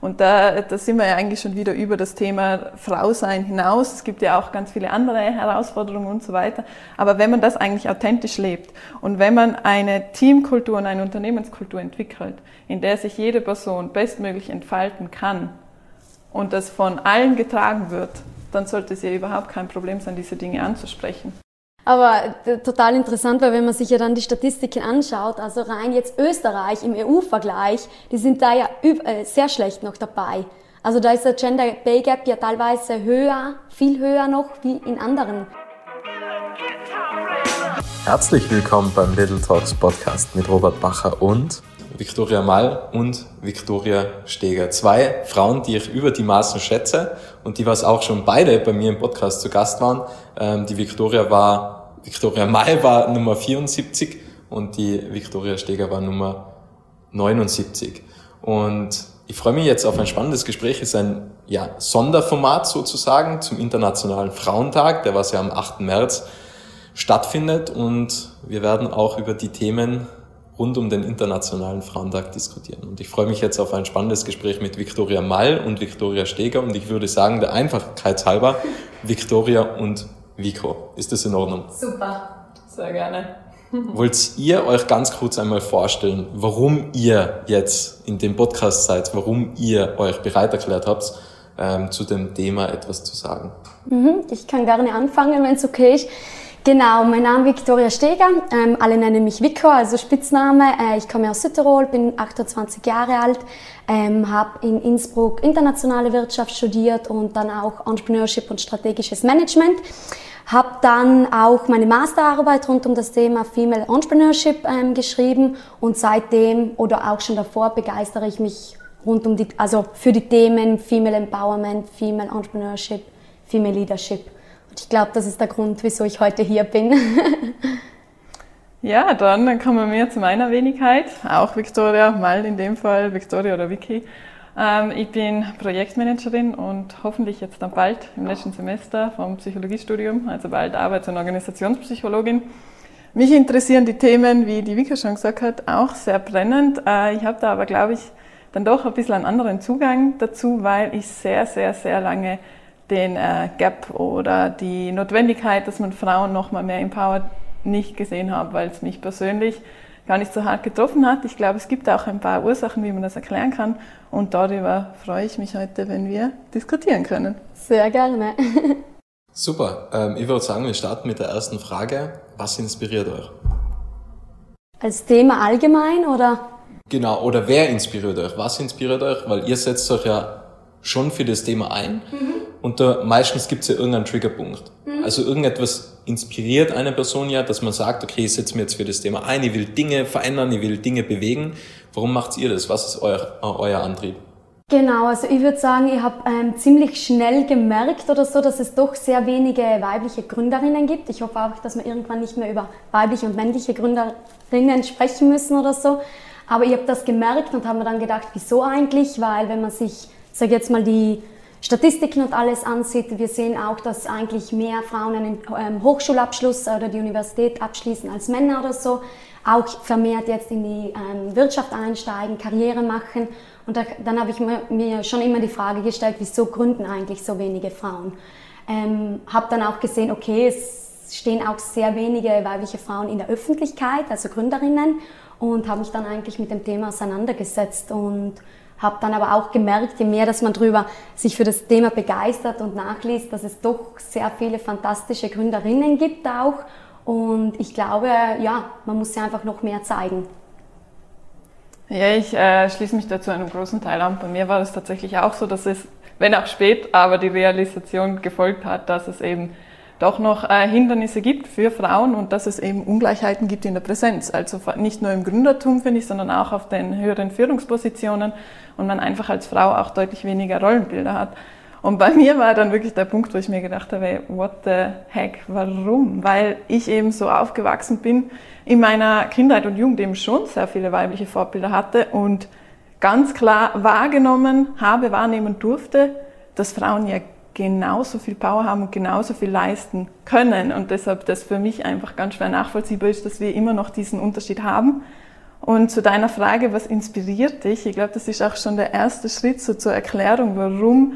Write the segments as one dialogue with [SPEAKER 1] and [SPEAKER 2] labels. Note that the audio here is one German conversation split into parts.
[SPEAKER 1] Und da sind wir ja eigentlich schon wieder über das Thema Frausein hinaus. Es gibt ja auch ganz viele andere Herausforderungen und so weiter. Aber wenn man das eigentlich authentisch lebt und wenn man eine Teamkultur und eine Unternehmenskultur entwickelt, in der sich jede Person bestmöglich entfalten kann und das von allen getragen wird, dann sollte es ja überhaupt kein Problem sein, diese Dinge anzusprechen.
[SPEAKER 2] Aber total interessant, weil wenn man sich ja dann die Statistiken anschaut, also rein jetzt Österreich im EU-Vergleich, die sind da ja sehr schlecht noch dabei. Also da ist der Gender Pay Gap ja teilweise höher, viel höher noch wie in anderen.
[SPEAKER 3] Herzlich willkommen beim Little Talks Podcast mit Robert Bacher und
[SPEAKER 4] Viktoria Mall und Viktoria Steger. 2 Frauen, die ich über die Maßen schätze und die was auch schon beide bei mir im Podcast zu Gast waren. Die Viktoria Mall war Nummer 74 und die Viktoria Steger war Nummer 79. Und ich freue mich jetzt auf ein spannendes Gespräch. Es ist ein Sonderformat sozusagen zum Internationalen Frauentag, der was ja am 8. März stattfindet. Und wir werden auch über die Themen rund um den Internationalen Frauentag diskutieren. Und ich freue mich jetzt auf ein spannendes Gespräch mit Viktoria Mall und Viktoria Steger. Und ich würde sagen, der Einfachheit halber, Viktoria und Viko. Ist das in Ordnung?
[SPEAKER 2] Super.
[SPEAKER 1] Sehr gerne.
[SPEAKER 4] Wollt ihr euch ganz kurz einmal vorstellen, warum ihr jetzt in dem Podcast seid, warum ihr euch bereit erklärt habt, zu dem Thema etwas zu sagen?
[SPEAKER 2] Ich kann gerne anfangen, wenn es okay ist. Genau, mein Name ist Viktoria Steger, alle nennen mich Viko, also Spitzname. Ich komme aus Südtirol, bin 28 Jahre alt, habe in Innsbruck internationale Wirtschaft studiert und dann auch Entrepreneurship und strategisches Management. Habe dann auch meine Masterarbeit rund um das Thema Female Entrepreneurship geschrieben und seitdem oder auch schon davor begeistere ich mich für die Themen Female Empowerment, Female Entrepreneurship, Female Leadership. Ich glaube, das ist der Grund, wieso ich heute hier bin.
[SPEAKER 1] Ja, dann kommen wir zu meiner Wenigkeit, auch Viktoria Mall in dem Fall, Viktoria oder Vicky. Ich bin Projektmanagerin und hoffentlich jetzt dann bald im letzten Semester vom Psychologiestudium, also bald Arbeits- und Organisationspsychologin. Mich interessieren die Themen, wie die Vika schon gesagt hat, auch sehr brennend. Ich habe da aber, glaube ich, dann doch ein bisschen einen anderen Zugang dazu, weil ich sehr, sehr, sehr lange den Gap oder die Notwendigkeit, dass man Frauen noch mal mehr empowert, nicht gesehen habe, weil es mich persönlich gar nicht so hart getroffen hat. Ich glaube, es gibt auch ein paar Ursachen, wie man das erklären kann und darüber freue ich mich heute, wenn wir diskutieren können.
[SPEAKER 2] Sehr gerne.
[SPEAKER 4] Super, ich würde sagen, wir starten mit der ersten Frage. Was inspiriert euch?
[SPEAKER 2] Als Thema allgemein oder?
[SPEAKER 4] Genau, oder wer inspiriert euch? Was inspiriert euch? Weil ihr setzt euch ja schon für das Thema ein und da meistens gibt es ja irgendeinen Triggerpunkt. Also irgendetwas inspiriert eine Person ja, dass man sagt, okay, ich setze mir jetzt für das Thema ein, ich will Dinge verändern, ich will Dinge bewegen. Warum macht ihr das? Was ist euer Antrieb?
[SPEAKER 2] Genau, also ich würde sagen, ich habe ziemlich schnell gemerkt oder so, dass es doch sehr wenige weibliche Gründerinnen gibt. Ich hoffe auch, dass wir irgendwann nicht mehr über weibliche und männliche Gründerinnen sprechen müssen oder so. Aber ich habe das gemerkt und habe mir dann gedacht, wieso eigentlich? Weil wenn man sich, sag jetzt mal, die Statistiken und alles ansieht, wir sehen auch, dass eigentlich mehr Frauen einen Hochschulabschluss oder die Universität abschließen als Männer oder so, auch vermehrt jetzt in die Wirtschaft einsteigen, Karriere machen. Und dann habe ich mir schon immer die Frage gestellt, wieso gründen eigentlich so wenige Frauen? Habe dann auch gesehen, okay, es stehen auch sehr wenige weibliche Frauen in der Öffentlichkeit, also Gründerinnen, und habe mich dann eigentlich mit dem Thema auseinandergesetzt und habe dann aber auch gemerkt, je mehr, dass man sich für das Thema begeistert und nachliest, dass es doch sehr viele fantastische Gründerinnen gibt auch. Und ich glaube, ja, man muss sie einfach noch mehr zeigen.
[SPEAKER 1] Ja, ich schließe mich dazu einem großen Teil an. Bei mir war es tatsächlich auch so, dass es, wenn auch spät, aber die Realisation gefolgt hat, dass es eben doch noch Hindernisse gibt für Frauen und dass es eben Ungleichheiten gibt in der Präsenz. Also nicht nur im Gründertum, finde ich, sondern auch auf den höheren Führungspositionen und man einfach als Frau auch deutlich weniger Rollenbilder hat. Und bei mir war dann wirklich der Punkt, wo ich mir gedacht habe, what the heck, warum? Weil ich eben so aufgewachsen bin, in meiner Kindheit und Jugend eben schon sehr viele weibliche Vorbilder hatte und ganz klar wahrnehmen durfte, dass Frauen ja genauso viel Power haben und genauso viel leisten können und deshalb das für mich einfach ganz schwer nachvollziehbar ist, dass wir immer noch diesen Unterschied haben Und zu deiner Frage, was inspiriert dich? Ich glaube, das ist auch schon der erste Schritt so zur Erklärung, warum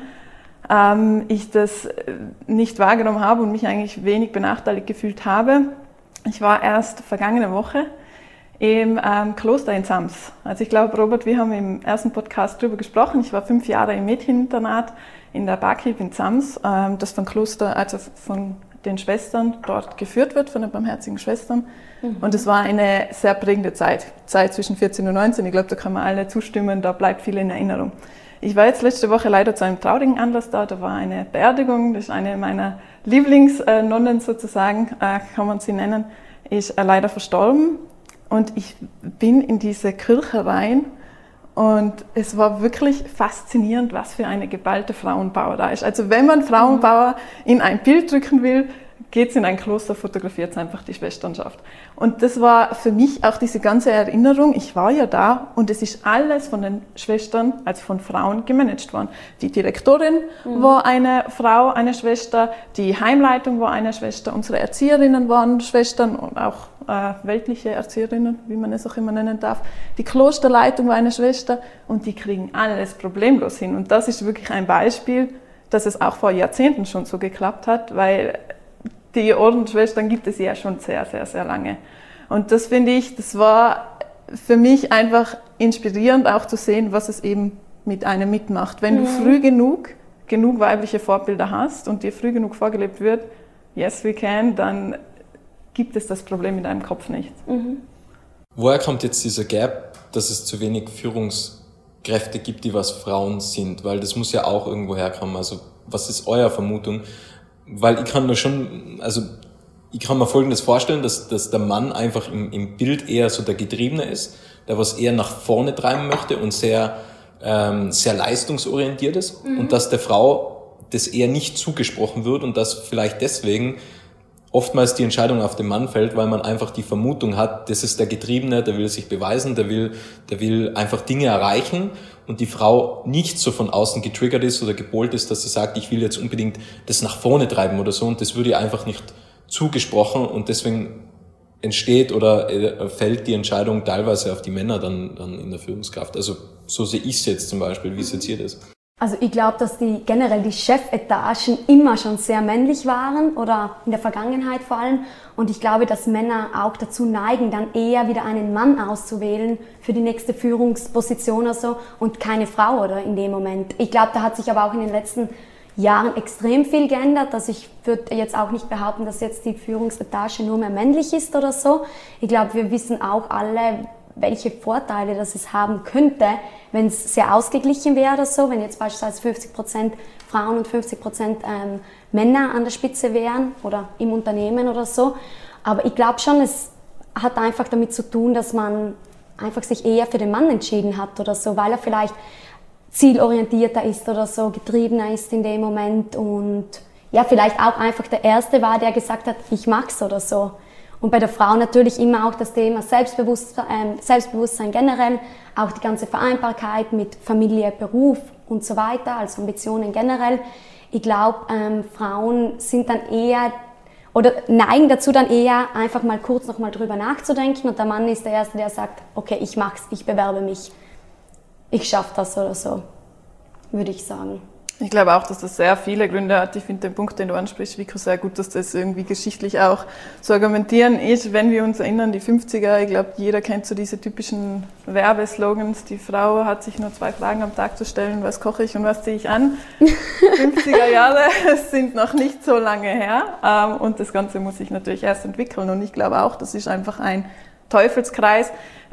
[SPEAKER 1] ich das nicht wahrgenommen habe und mich eigentlich wenig benachteiligt gefühlt habe. Ich war erst vergangene Woche im Kloster in Sams. Also ich glaube, Robert, wir haben im ersten Podcast darüber gesprochen. Ich war 5 Jahre im Mädcheninternat in der Barkeep in Sams, das von Kloster, also von den Schwestern dort geführt wird, von den barmherzigen Schwestern. Und es war eine sehr prägende Zeit zwischen 14 und 19. Ich glaube, da kann man alle zustimmen, da bleibt viel in Erinnerung. Ich war jetzt letzte Woche leider zu einem traurigen Anlass da war eine Beerdigung, das ist eine meiner Lieblingsnonnen sozusagen, kann man sie nennen, ist leider verstorben. Und ich bin in diese Kirche rein und es war wirklich faszinierend, was für eine geballte Frauenpower da ist. Also wenn man Frauenpower in ein Bild drücken will, geht's in ein Kloster, fotografiert einfach die Schwesternschaft. Und das war für mich auch diese ganze Erinnerung, ich war ja da und es ist alles von den Schwestern, also von Frauen gemanagt worden. Die Direktorin war eine Frau, eine Schwester, die Heimleitung war eine Schwester, unsere Erzieherinnen waren Schwestern und auch weltliche Erzieherinnen, wie man es auch immer nennen darf. Die Klosterleitung war eine Schwester und die kriegen alles problemlos hin. Und das ist wirklich ein Beispiel, dass es auch vor Jahrzehnten schon so geklappt hat, weil die Ordensschwestern gibt es ja schon sehr, sehr, sehr lange. Und das finde ich, das war für mich einfach inspirierend auch zu sehen, was es eben mit einem mitmacht. Wenn du früh genug weibliche Vorbilder hast und dir früh genug vorgelebt wird, yes we can, dann gibt es das Problem in deinem Kopf nicht.
[SPEAKER 4] Woher kommt jetzt dieser Gap, dass es zu wenig Führungskräfte gibt, die was Frauen sind? Weil das muss ja auch irgendwo herkommen. Also was ist eure Vermutung? Weil ich kann mir Folgendes vorstellen, dass der Mann einfach im Bild eher so der Getriebene ist, der was eher nach vorne treiben möchte und sehr leistungsorientiert ist und dass der Frau das eher nicht zugesprochen wird und dass vielleicht deswegen oftmals die Entscheidung auf den Mann fällt, weil man einfach die Vermutung hat, das ist der Getriebene, der will sich beweisen, der will einfach Dinge erreichen und die Frau nicht so von außen getriggert ist oder gepolt ist, dass sie sagt, ich will jetzt unbedingt das nach vorne treiben oder so und das würde ihr einfach nicht zugesprochen und deswegen entsteht oder fällt die Entscheidung teilweise auf die Männer dann in der Führungskraft. Also so sehe ich es jetzt zum Beispiel, wie seht ihr das?
[SPEAKER 2] Also ich glaube, dass generell die Chefetagen immer schon sehr männlich waren oder in der Vergangenheit vor allem. Und ich glaube, dass Männer auch dazu neigen, dann eher wieder einen Mann auszuwählen für die nächste Führungsposition oder so und keine Frau oder in dem Moment. Ich glaube, da hat sich aber auch in den letzten Jahren extrem viel geändert. Also ich würde jetzt auch nicht behaupten, dass jetzt die Führungsetage nur mehr männlich ist oder so. Ich glaube, wir wissen auch alle, welche Vorteile das es haben könnte, wenn es sehr ausgeglichen wäre oder so, wenn jetzt beispielsweise 50% Frauen und 50% Männer an der Spitze wären oder im Unternehmen oder so. Aber ich glaube schon, es hat einfach damit zu tun, dass man einfach sich eher für den Mann entschieden hat oder so, weil er vielleicht zielorientierter ist oder so, getriebener ist in dem Moment und ja, vielleicht auch einfach der Erste war, der gesagt hat, ich mag's oder so. Und bei der Frau natürlich immer auch das Thema Selbstbewusstsein generell, auch die ganze Vereinbarkeit mit Familie, Beruf und so weiter, also Ambitionen generell. Ich glaube, Frauen sind dann eher oder neigen dazu dann eher einfach mal kurz noch mal drüber nachzudenken und der Mann ist der Erste, der sagt, okay, ich mach's, ich bewerbe mich, ich schaffe das oder so, würde ich sagen.
[SPEAKER 1] Ich glaube auch, dass das sehr viele Gründe hat. Ich finde den Punkt, den du ansprichst, Vico, sehr gut, dass das irgendwie geschichtlich auch zu argumentieren ist. Wenn wir uns erinnern, die 50er, ich glaube, jeder kennt so diese typischen Werbeslogans. Die Frau hat sich nur 2 Fragen am Tag zu stellen, was koche ich und was ziehe ich an. 50er Jahre sind noch nicht so lange her und das Ganze muss sich natürlich erst entwickeln. Und ich glaube auch, das ist einfach ein Teufelskreis.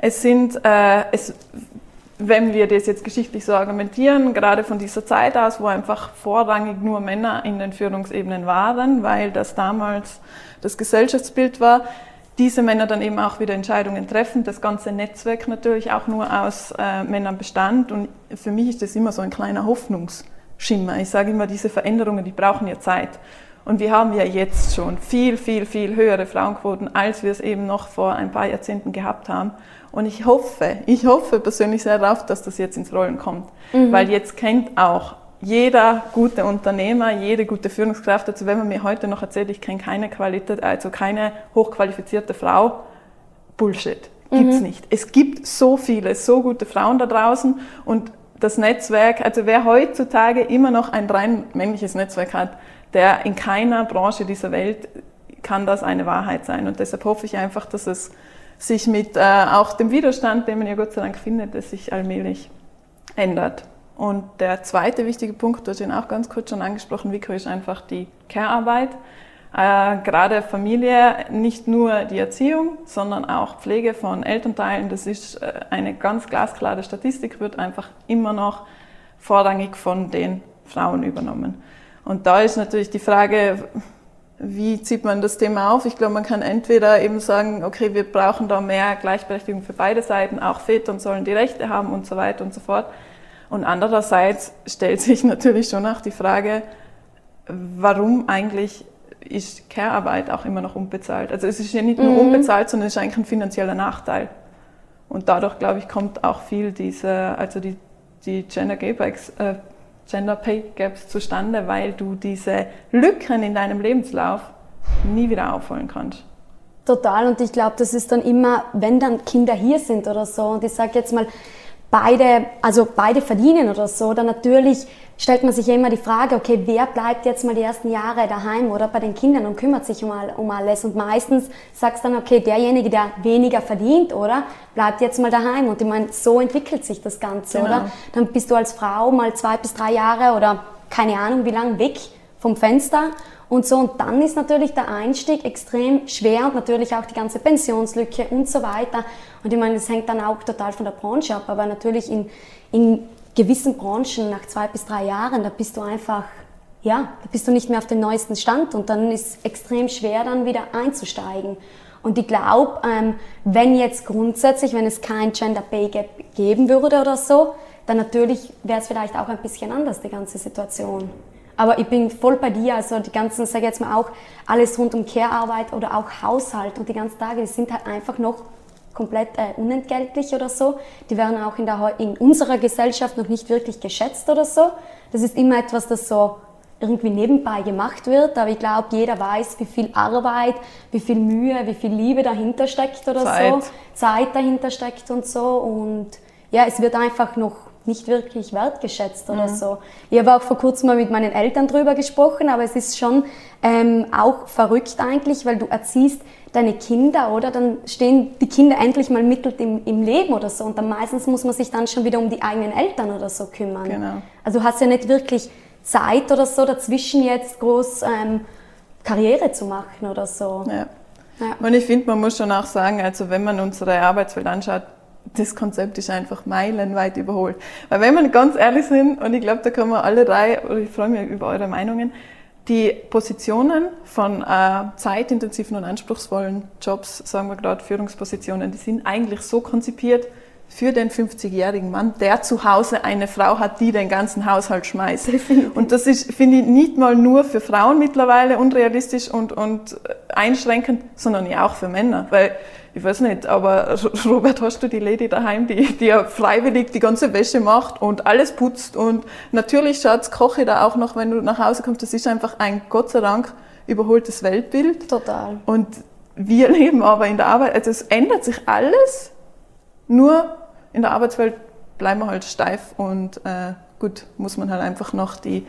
[SPEAKER 1] Wenn wir das jetzt geschichtlich so argumentieren, gerade von dieser Zeit aus, wo einfach vorrangig nur Männer in den Führungsebenen waren, weil das damals das Gesellschaftsbild war, diese Männer dann eben auch wieder Entscheidungen treffen, das ganze Netzwerk natürlich auch nur aus Männern bestand und für mich ist das immer so ein kleiner Hoffnungsschimmer. Ich sage immer, diese Veränderungen, die brauchen ja Zeit. Und wir haben ja jetzt schon viel, viel, viel höhere Frauenquoten, als wir es eben noch vor ein paar Jahrzehnten gehabt haben. Und ich hoffe persönlich sehr darauf, dass das jetzt ins Rollen kommt. Weil jetzt kennt auch jeder gute Unternehmer, jede gute Führungskraft, also wenn man mir heute noch erzählt, ich kenne keine hochqualifizierte Frau, Bullshit. gibt's nicht. Es gibt so viele, so gute Frauen da draußen und das Netzwerk, also wer heutzutage immer noch ein rein männliches Netzwerk hat, der in keiner Branche dieser Welt kann das eine Wahrheit sein. Und deshalb hoffe ich einfach, dass es sich mit auch dem Widerstand, den man ja Gott sei Dank findet, dass sich allmählich ändert. Und der zweite wichtige Punkt, du hast ihn auch ganz kurz schon angesprochen, Vico, ist einfach die Care-Arbeit. Gerade Familie, nicht nur die Erziehung, sondern auch Pflege von Elternteilen, das ist eine ganz glasklare Statistik, wird einfach immer noch vorrangig von den Frauen übernommen. Und da ist natürlich die Frage, wie zieht man das Thema auf? Ich glaube, man kann entweder eben sagen, okay, wir brauchen da mehr Gleichberechtigung für beide Seiten, auch Väter sollen die Rechte haben und so weiter und so fort. Und andererseits stellt sich natürlich schon auch die Frage, warum eigentlich ist Care-Arbeit auch immer noch unbezahlt. Also es ist ja nicht nur unbezahlt, sondern es ist eigentlich ein finanzieller Nachteil. Und dadurch, glaube ich, kommt auch viel die Gender Pay Gaps zustande, weil du diese Lücken in deinem Lebenslauf nie wieder aufholen kannst.
[SPEAKER 2] Total, und ich glaube, das ist dann immer, wenn dann Kinder hier sind oder so, und ich sage jetzt mal, beide verdienen oder so, dann natürlich stellt man sich ja immer die Frage, okay, wer bleibt jetzt mal die ersten Jahre daheim oder bei den Kindern und kümmert sich um alles, und meistens sagst du dann, okay, derjenige, der weniger verdient, oder, bleibt jetzt mal daheim, und ich meine, so entwickelt sich das Ganze, genau. Oder? Dann bist du als Frau mal 2 bis 3 Jahre oder keine Ahnung wie lange weg vom Fenster und so, und dann ist natürlich der Einstieg extrem schwer und natürlich auch die ganze Pensionslücke und so weiter, und ich meine, das hängt dann auch total von der Branche ab, aber natürlich in gewissen Branchen nach 2 bis 3 Jahren, da bist du einfach, ja, da bist du nicht mehr auf dem neuesten Stand, und dann ist es extrem schwer, dann wieder einzusteigen. Und ich glaube, wenn es kein Gender Pay Gap geben würde oder so, dann natürlich wäre es vielleicht auch ein bisschen anders, die ganze Situation. Aber ich bin voll bei dir, also die ganzen, sage ich jetzt mal auch, alles rund um Care-Arbeit oder auch Haushalt und die ganzen Tage, die sind halt einfach noch komplett unentgeltlich oder so. Die werden auch in unserer Gesellschaft noch nicht wirklich geschätzt oder so. Das ist immer etwas, das so irgendwie nebenbei gemacht wird, aber ich glaube, jeder weiß, wie viel Arbeit, wie viel Mühe, wie viel Liebe dahinter steckt oder so. Zeit dahinter steckt und so, und ja, es wird einfach noch nicht wirklich wertgeschätzt oder so. Ich habe auch vor kurzem mal mit meinen Eltern drüber gesprochen, aber es ist schon auch verrückt eigentlich, weil du erziehst deine Kinder, oder? Dann stehen die Kinder endlich mal mitten im Leben oder so, und dann meistens muss man sich dann schon wieder um die eigenen Eltern oder so kümmern.
[SPEAKER 1] Genau.
[SPEAKER 2] Also du hast ja nicht wirklich Zeit oder so dazwischen jetzt groß Karriere zu machen oder so.
[SPEAKER 1] Ja. Und ich finde, man muss schon auch sagen, also wenn man unsere Arbeitswelt anschaut, das Konzept ist einfach meilenweit überholt. Weil wenn wir ganz ehrlich sind, und ich glaube, da können wir alle drei, oder ich freue mich über eure Meinungen, die Positionen von zeitintensiven und anspruchsvollen Jobs, sagen wir gerade Führungspositionen, die sind eigentlich so konzipiert für den 50-jährigen Mann, der zu Hause eine Frau hat, die den ganzen Haushalt schmeißt. Und das ist, finde ich, nicht mal nur für Frauen mittlerweile unrealistisch und einschränkend, sondern ja auch für Männer. Weil, ich weiß nicht, aber Robert, hast du die Lady daheim, die ja freiwillig die ganze Wäsche macht und alles putzt, und natürlich, Schatz, koche da auch noch, wenn du nach Hause kommst. Das ist einfach ein, Gott sei Dank, überholtes Weltbild.
[SPEAKER 2] Total.
[SPEAKER 1] Und wir leben aber in der Arbeit, also es ändert sich alles, nur in der Arbeitswelt bleiben wir halt steif, und gut, muss man halt einfach noch die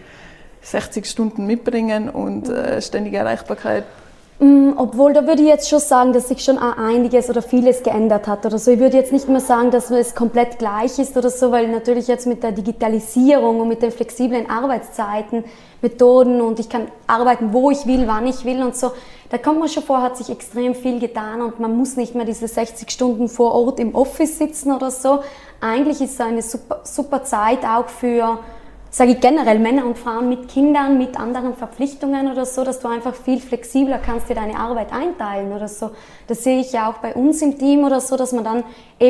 [SPEAKER 1] 60 Stunden mitbringen und ständige Erreichbarkeit.
[SPEAKER 2] Obwohl, da würde ich jetzt schon sagen, dass sich schon einiges oder vieles geändert hat oder so. Ich würde jetzt nicht mehr sagen, dass es komplett gleich ist oder so, weil natürlich jetzt mit der Digitalisierung und mit den flexiblen Arbeitszeiten, Methoden, und ich kann arbeiten, wo ich will, wann ich will und so, da kommt man schon vor, hat sich extrem viel getan, und man muss nicht mehr diese 60 Stunden vor Ort im Office sitzen oder so. Eigentlich ist es eine super Zeit auch für, sage ich generell, Männer und Frauen mit Kindern, mit anderen Verpflichtungen oder so, dass du einfach viel flexibler kannst dir deine Arbeit einteilen oder so. Das sehe ich ja auch bei uns im Team oder so, dass man dann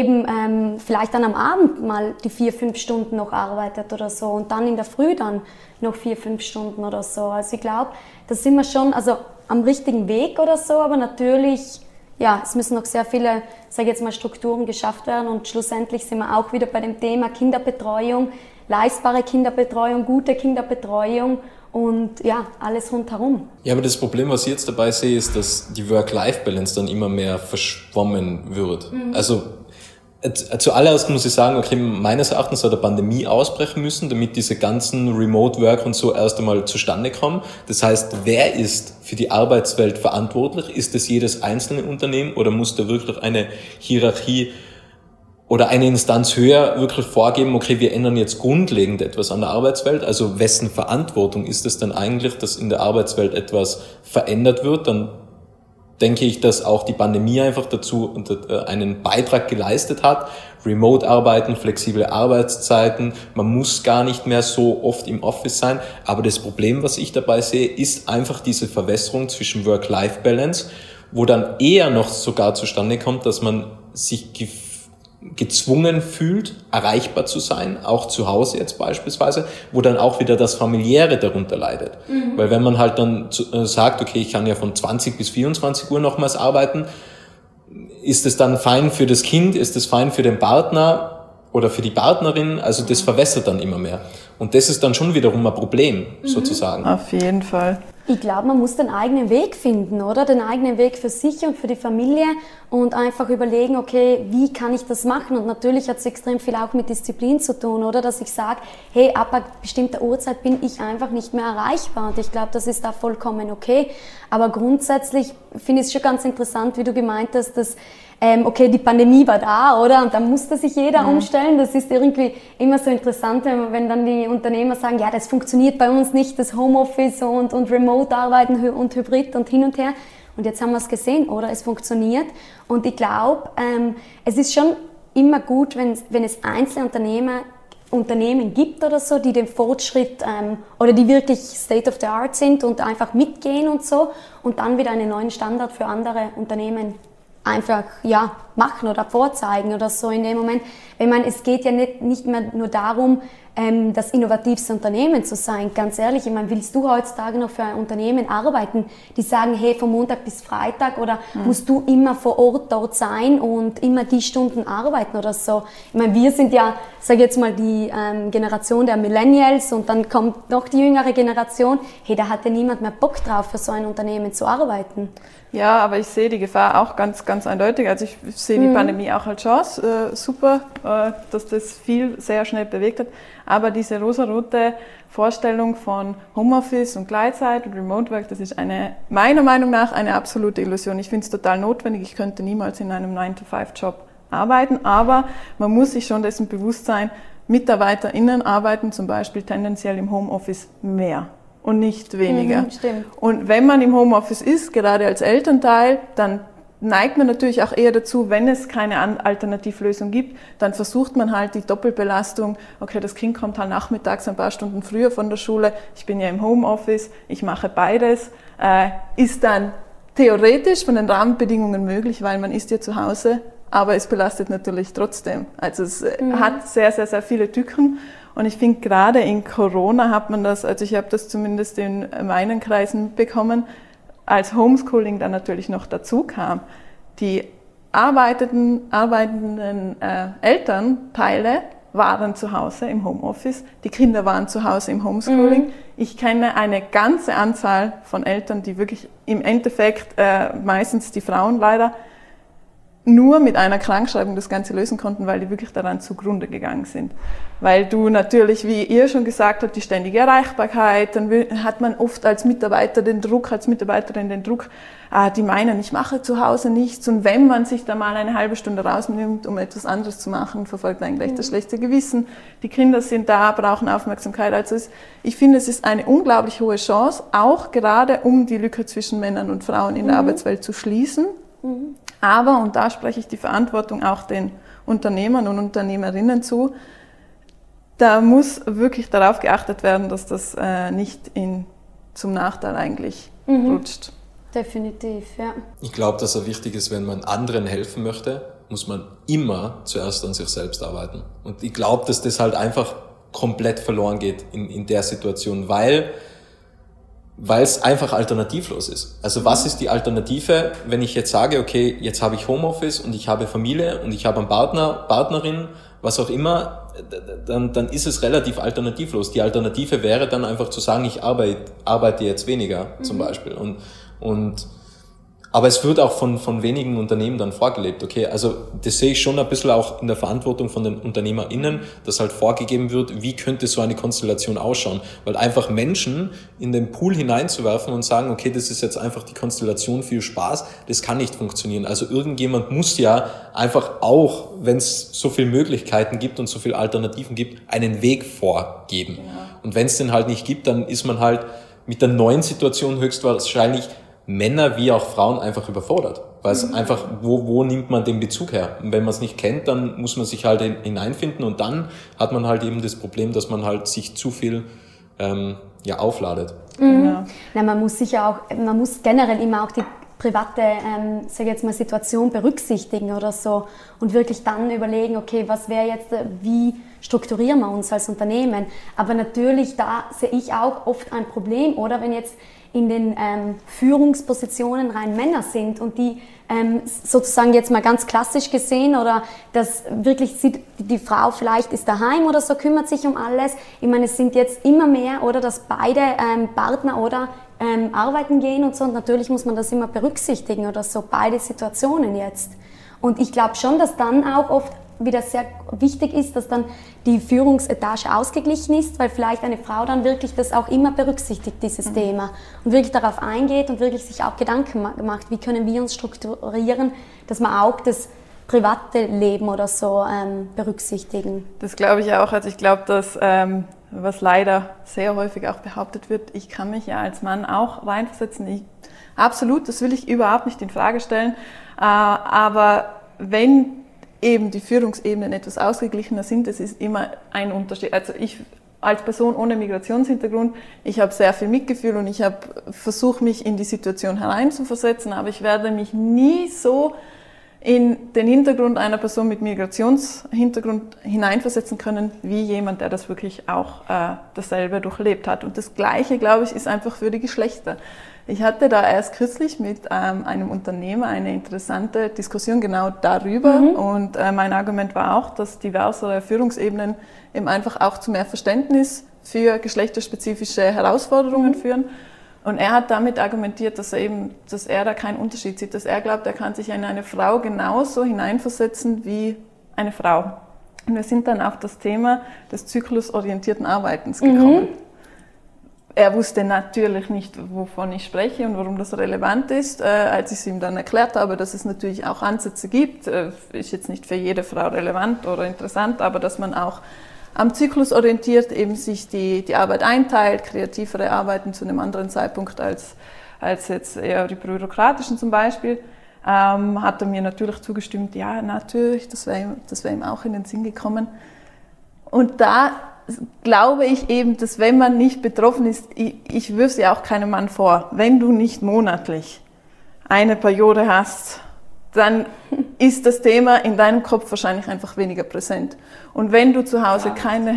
[SPEAKER 2] eben vielleicht dann am Abend mal die 4-5 Stunden noch arbeitet oder so, und dann in der Früh dann noch 4-5 Stunden oder so. Also ich glaube, da sind wir schon am richtigen Weg oder so, aber natürlich, ja, es müssen noch sehr viele, sage ich jetzt mal, Strukturen geschafft werden, und schlussendlich sind wir auch wieder bei dem Thema Kinderbetreuung, leistbare Kinderbetreuung, gute Kinderbetreuung und ja, alles rundherum.
[SPEAKER 4] Ja, aber das Problem, was ich jetzt dabei sehe, ist, dass die Work-Life-Balance dann immer mehr verschwommen wird. Also zuallererst muss ich sagen, okay, meines Erachtens hat eine Pandemie ausbrechen müssen, damit diese ganzen Remote-Work und so erst einmal zustande kommen. Das heißt, wer ist für die Arbeitswelt verantwortlich? Ist es jedes einzelne Unternehmen oder muss da wirklich eine Hierarchie oder eine Instanz höher wirklich vorgeben, okay, wir ändern jetzt grundlegend etwas an der Arbeitswelt? Also wessen Verantwortung ist es dann eigentlich, dass in der Arbeitswelt etwas verändert wird? Dann denke ich, dass auch die Pandemie einfach dazu einen Beitrag geleistet hat. Remote-Arbeiten, flexible Arbeitszeiten, man muss gar nicht mehr so oft im Office sein. Aber das Problem, was ich dabei sehe, ist einfach diese Verwässerung zwischen Work-Life-Balance, wo dann eher noch sogar zustande kommt, dass man sich gezwungen fühlt, erreichbar zu sein, auch zu Hause jetzt beispielsweise, wo dann auch wieder das Familiäre darunter leidet. Weil wenn man halt dann sagt, okay, ich kann ja von 20 bis 24 Uhr nochmals arbeiten, ist es dann fein für das Kind, ist es fein für den Partner oder für die Partnerin, also das verwässert dann immer mehr. Und das ist dann schon wiederum ein Problem, sozusagen.
[SPEAKER 1] Auf jeden Fall.
[SPEAKER 2] Ich glaube, man muss den eigenen Weg finden, oder? Den eigenen Weg für sich und für die Familie und einfach überlegen, okay, wie kann ich das machen? Und natürlich hat es extrem viel auch mit Disziplin zu tun, oder? Dass ich sage, hey, ab einer bestimmten Uhrzeit bin ich einfach nicht mehr erreichbar. Und ich glaube, das ist da vollkommen okay. Aber grundsätzlich finde ich es schon ganz interessant, wie du gemeint hast, dass okay, die Pandemie war da, oder? Und da musste sich jeder umstellen. Das ist irgendwie immer so interessant, wenn dann die Unternehmer sagen, ja, das funktioniert bei uns nicht, das Homeoffice und Remote-Arbeiten und Hybrid und hin und her. Und jetzt haben wir es gesehen, oder? Es funktioniert. Und ich glaube, es ist schon immer gut, wenn es einzelne Unternehmen gibt oder so, die den Fortschritt oder die wirklich State of the Art sind und einfach mitgehen und so und dann wieder einen neuen Standard für andere Unternehmen einfach machen oder vorzeigen oder so in dem Moment. Ich meine, es geht ja nicht mehr nur darum, das innovativste Unternehmen zu sein. Ganz ehrlich, ich meine, willst du heutzutage noch für ein Unternehmen arbeiten, die sagen, hey, von Montag bis Freitag oder musst du immer vor Ort dort sein und immer die Stunden arbeiten oder so? Ich meine, wir sind ja, sage jetzt mal, die Generation der Millennials und dann kommt noch die jüngere Generation. Hey, da hat ja niemand mehr Bock drauf, für so ein Unternehmen zu arbeiten.
[SPEAKER 1] Ja, aber ich sehe die Gefahr auch ganz, ganz eindeutig. Also ich sehe die Pandemie auch als Chance. Super, dass das viel sehr schnell bewegt hat. Aber diese rosarote Vorstellung von Homeoffice und Gleitzeit und Remote Work, das ist meiner Meinung nach eine absolute Illusion. Ich finde es total notwendig. Ich könnte niemals in einem 9-to-5-Job arbeiten, aber man muss sich schon dessen bewusst sein, MitarbeiterInnen arbeiten zum Beispiel tendenziell im Homeoffice mehr und nicht weniger.
[SPEAKER 2] Stimmt.
[SPEAKER 1] Und wenn man im Homeoffice ist, gerade als Elternteil, dann neigt man natürlich auch eher dazu, wenn es keine Alternativlösung gibt, dann versucht man halt die Doppelbelastung, okay, das Kind kommt halt nachmittags ein paar Stunden früher von der Schule, ich bin ja im Homeoffice, ich mache beides, ist dann theoretisch von den Rahmenbedingungen möglich, weil man ist ja zu Hause, aber es belastet natürlich trotzdem. Also es hat sehr, sehr, sehr viele Tücken. Und ich finde, gerade in Corona hat man das, also ich habe das zumindest in meinen Kreisen bekommen, als Homeschooling dann natürlich noch dazu kam. Die arbeitenden Elternteile waren zu Hause im Homeoffice, die Kinder waren zu Hause im Homeschooling. Ich kenne eine ganze Anzahl von Eltern, die wirklich im Endeffekt, meistens die Frauen leider, nur mit einer Krankschreibung das Ganze lösen konnten, weil die wirklich daran zugrunde gegangen sind. Weil du natürlich, wie ihr schon gesagt habt, die ständige Erreichbarkeit, dann hat man oft als Mitarbeiter den Druck, als Mitarbeiterin den Druck, die meinen, ich mache zu Hause nichts. Und wenn man sich da mal eine halbe Stunde rausnimmt, um etwas anderes zu machen, verfolgt man gleich das schlechte Gewissen. Die Kinder sind da, brauchen Aufmerksamkeit. Also ich finde, es ist eine unglaublich hohe Chance, auch gerade um die Lücke zwischen Männern und Frauen in der Arbeitswelt zu schließen. Aber, und da spreche ich die Verantwortung auch den Unternehmern und Unternehmerinnen zu, da muss wirklich darauf geachtet werden, dass das nicht zum Nachteil eigentlich rutscht.
[SPEAKER 2] Definitiv, ja.
[SPEAKER 4] Ich glaube, dass es wichtig ist, wenn man anderen helfen möchte, muss man immer zuerst an sich selbst arbeiten. Und ich glaube, dass das halt einfach komplett verloren geht in der Situation, weil es einfach alternativlos ist. Also was ist die Alternative, wenn ich jetzt sage, okay, jetzt habe ich Homeoffice und ich habe Familie und ich habe einen Partner, Partnerin, was auch immer. dann ist es relativ alternativlos. Die Alternative wäre dann einfach zu sagen, ich arbeite jetzt weniger zum Beispiel. Aber es wird auch von wenigen Unternehmen dann vorgelebt, okay? Also das sehe ich schon ein bisschen auch in der Verantwortung von den UnternehmerInnen, dass halt vorgegeben wird, wie könnte so eine Konstellation ausschauen. Weil einfach Menschen in den Pool hineinzuwerfen und sagen, okay, das ist jetzt einfach die Konstellation für Spaß, das kann nicht funktionieren. Also irgendjemand muss ja einfach auch, wenn es so viele Möglichkeiten gibt und so viele Alternativen gibt, einen Weg vorgeben. Ja. Und wenn es den halt nicht gibt, dann ist man halt mit der neuen Situation höchstwahrscheinlich Männer wie auch Frauen einfach überfordert. Weil es einfach, wo nimmt man den Bezug her? Und wenn man es nicht kennt, dann muss man sich halt hineinfinden und dann hat man halt eben das Problem, dass man halt sich zu viel aufladet.
[SPEAKER 2] Ja. Na, man muss generell immer auch die private, sag ich jetzt mal, Situation berücksichtigen oder so und wirklich dann überlegen, okay, was wäre jetzt, wie strukturieren wir uns als Unternehmen? Aber natürlich, da sehe ich auch oft ein Problem, oder wenn jetzt in den Führungspositionen rein Männer sind und die sozusagen jetzt mal ganz klassisch gesehen oder das wirklich sieht, die Frau vielleicht ist daheim oder so, kümmert sich um alles. Ich meine, es sind jetzt immer mehr, oder, dass beide Partner oder arbeiten gehen und so, und natürlich muss man das immer berücksichtigen oder so, beide Situationen jetzt. Und ich glaube schon, dass dann auch oft wieder sehr wichtig ist, dass dann die Führungsetage ausgeglichen ist, weil vielleicht eine Frau dann wirklich das auch immer berücksichtigt, dieses Thema, und wirklich darauf eingeht und wirklich sich auch Gedanken macht, wie können wir uns strukturieren, dass wir auch das private Leben oder so berücksichtigen.
[SPEAKER 1] Das glaube ich auch. Also ich glaube, dass, was leider sehr häufig auch behauptet wird, ich kann mich ja als Mann auch reinversetzen. Absolut, das will ich überhaupt nicht in Frage stellen. Aber wenn eben die Führungsebenen etwas ausgeglichener sind, das ist immer ein Unterschied. Also ich als Person ohne Migrationshintergrund, ich habe sehr viel Mitgefühl und ich habe versucht, mich in die Situation hereinzuversetzen, aber ich werde mich nie so in den Hintergrund einer Person mit Migrationshintergrund hineinversetzen können, wie jemand, der das wirklich auch dasselbe durchlebt hat. Und das Gleiche, glaube ich, ist einfach für die Geschlechter. Ich hatte da erst kürzlich mit einem Unternehmer eine interessante Diskussion genau darüber. Und mein Argument war auch, dass diversere Führungsebenen eben einfach auch zu mehr Verständnis für geschlechterspezifische Herausforderungen führen. Und er hat damit argumentiert, dass er da keinen Unterschied sieht, dass er glaubt, er kann sich in eine Frau genauso hineinversetzen wie eine Frau. Und wir sind dann auf das Thema des zyklusorientierten Arbeitens gekommen. Er wusste natürlich nicht, wovon ich spreche und warum das relevant ist. Als ich es ihm dann erklärt habe, dass es natürlich auch Ansätze gibt, ist jetzt nicht für jede Frau relevant oder interessant, aber dass man auch am Zyklus orientiert eben sich die Arbeit einteilt, kreativere Arbeiten zu einem anderen Zeitpunkt als jetzt eher die bürokratischen zum Beispiel, hat er mir natürlich zugestimmt, ja, natürlich, das wäre ihm auch in den Sinn gekommen. Und da glaube ich eben, dass wenn man nicht betroffen ist, ich wirf es ja auch keinem Mann vor, wenn du nicht monatlich eine Periode hast, dann ist das Thema in deinem Kopf wahrscheinlich einfach weniger präsent. Und wenn du zu Hause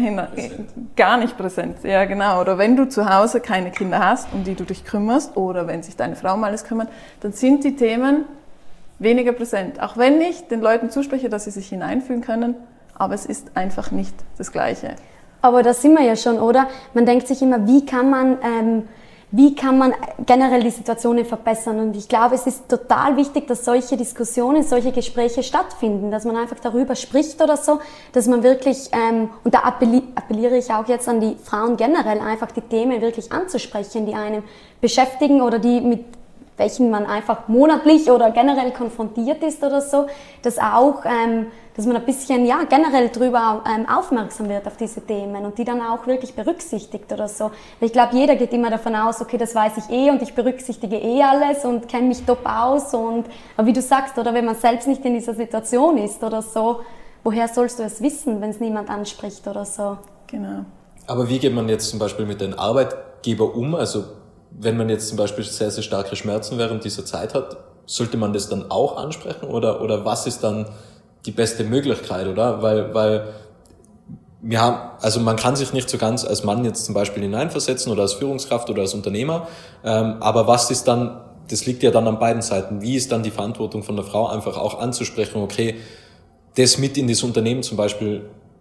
[SPEAKER 1] gar nicht präsent, ja genau, oder wenn du zu Hause keine Kinder hast, um die du dich kümmerst, oder wenn sich deine Frau um alles kümmert, dann sind die Themen weniger präsent. Auch wenn ich den Leuten zuspreche, dass sie sich hineinfühlen können, aber es ist einfach nicht das Gleiche.
[SPEAKER 2] Aber da sind wir ja schon, oder? Man denkt sich immer, wie kann man generell die Situationen verbessern? Und ich glaube, es ist total wichtig, dass solche Diskussionen, solche Gespräche stattfinden, dass man einfach darüber spricht oder so, dass man wirklich, und da appelliere ich auch jetzt an die Frauen generell, einfach die Themen wirklich anzusprechen, die einen beschäftigen oder die mit welchen man einfach monatlich oder generell konfrontiert ist oder so, dass man ein bisschen generell drüber aufmerksam wird auf diese Themen und die dann auch wirklich berücksichtigt oder so. Ich glaube, jeder geht immer davon aus, okay, das weiß ich und ich berücksichtige alles und kenne mich top aus. Aber wie du sagst, oder wenn man selbst nicht in dieser Situation ist oder so, woher sollst du es wissen, wenn es niemand anspricht oder so?
[SPEAKER 1] Genau.
[SPEAKER 4] Aber wie geht man jetzt zum Beispiel mit den Arbeitgeber um? Also wenn man jetzt zum Beispiel sehr, sehr starke Schmerzen während dieser Zeit hat, sollte man das dann auch ansprechen oder was ist dann die beste Möglichkeit, oder? Weil wir haben, also man kann sich nicht so ganz als Mann jetzt zum Beispiel hineinversetzen oder als Führungskraft oder als Unternehmer, aber was ist dann, das liegt ja dann an beiden Seiten, wie ist dann die Verantwortung von der Frau einfach auch anzusprechen, okay, das mit in das Unternehmen zum Beispiel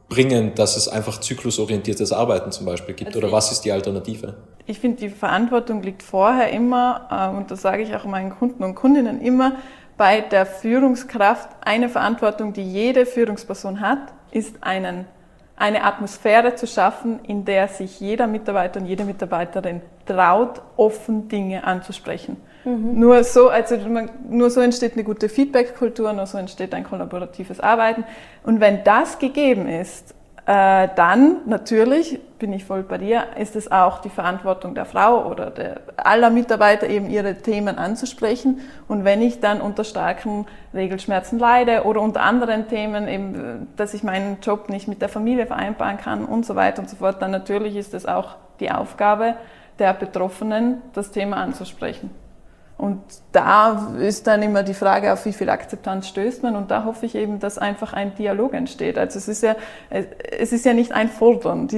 [SPEAKER 4] bringen, dass es einfach zyklusorientiertes Arbeiten zum Beispiel gibt? Oder was ist die Alternative?
[SPEAKER 1] Ich finde, die Verantwortung liegt vorher immer, und das sage ich auch meinen Kunden und Kundinnen immer, bei der Führungskraft. Eine Verantwortung, die jede Führungsperson hat, ist eine Atmosphäre zu schaffen, in der sich jeder Mitarbeiter und jede Mitarbeiterin traut, offen Dinge anzusprechen. Nur so entsteht eine gute Feedback-Kultur, nur so entsteht ein kollaboratives Arbeiten. Und wenn das gegeben ist, dann natürlich, bin ich voll bei dir, ist es auch die Verantwortung der Frau oder aller Mitarbeiter, eben ihre Themen anzusprechen. Und wenn ich dann unter starken Regelschmerzen leide oder unter anderen Themen, eben, dass ich meinen Job nicht mit der Familie vereinbaren kann und so weiter und so fort, dann natürlich ist es auch die Aufgabe der Betroffenen, das Thema anzusprechen. Und da ist dann immer die Frage, auf wie viel Akzeptanz stößt man. Und da hoffe ich eben, dass einfach ein Dialog entsteht. Also es ist ja nicht ein Fordern.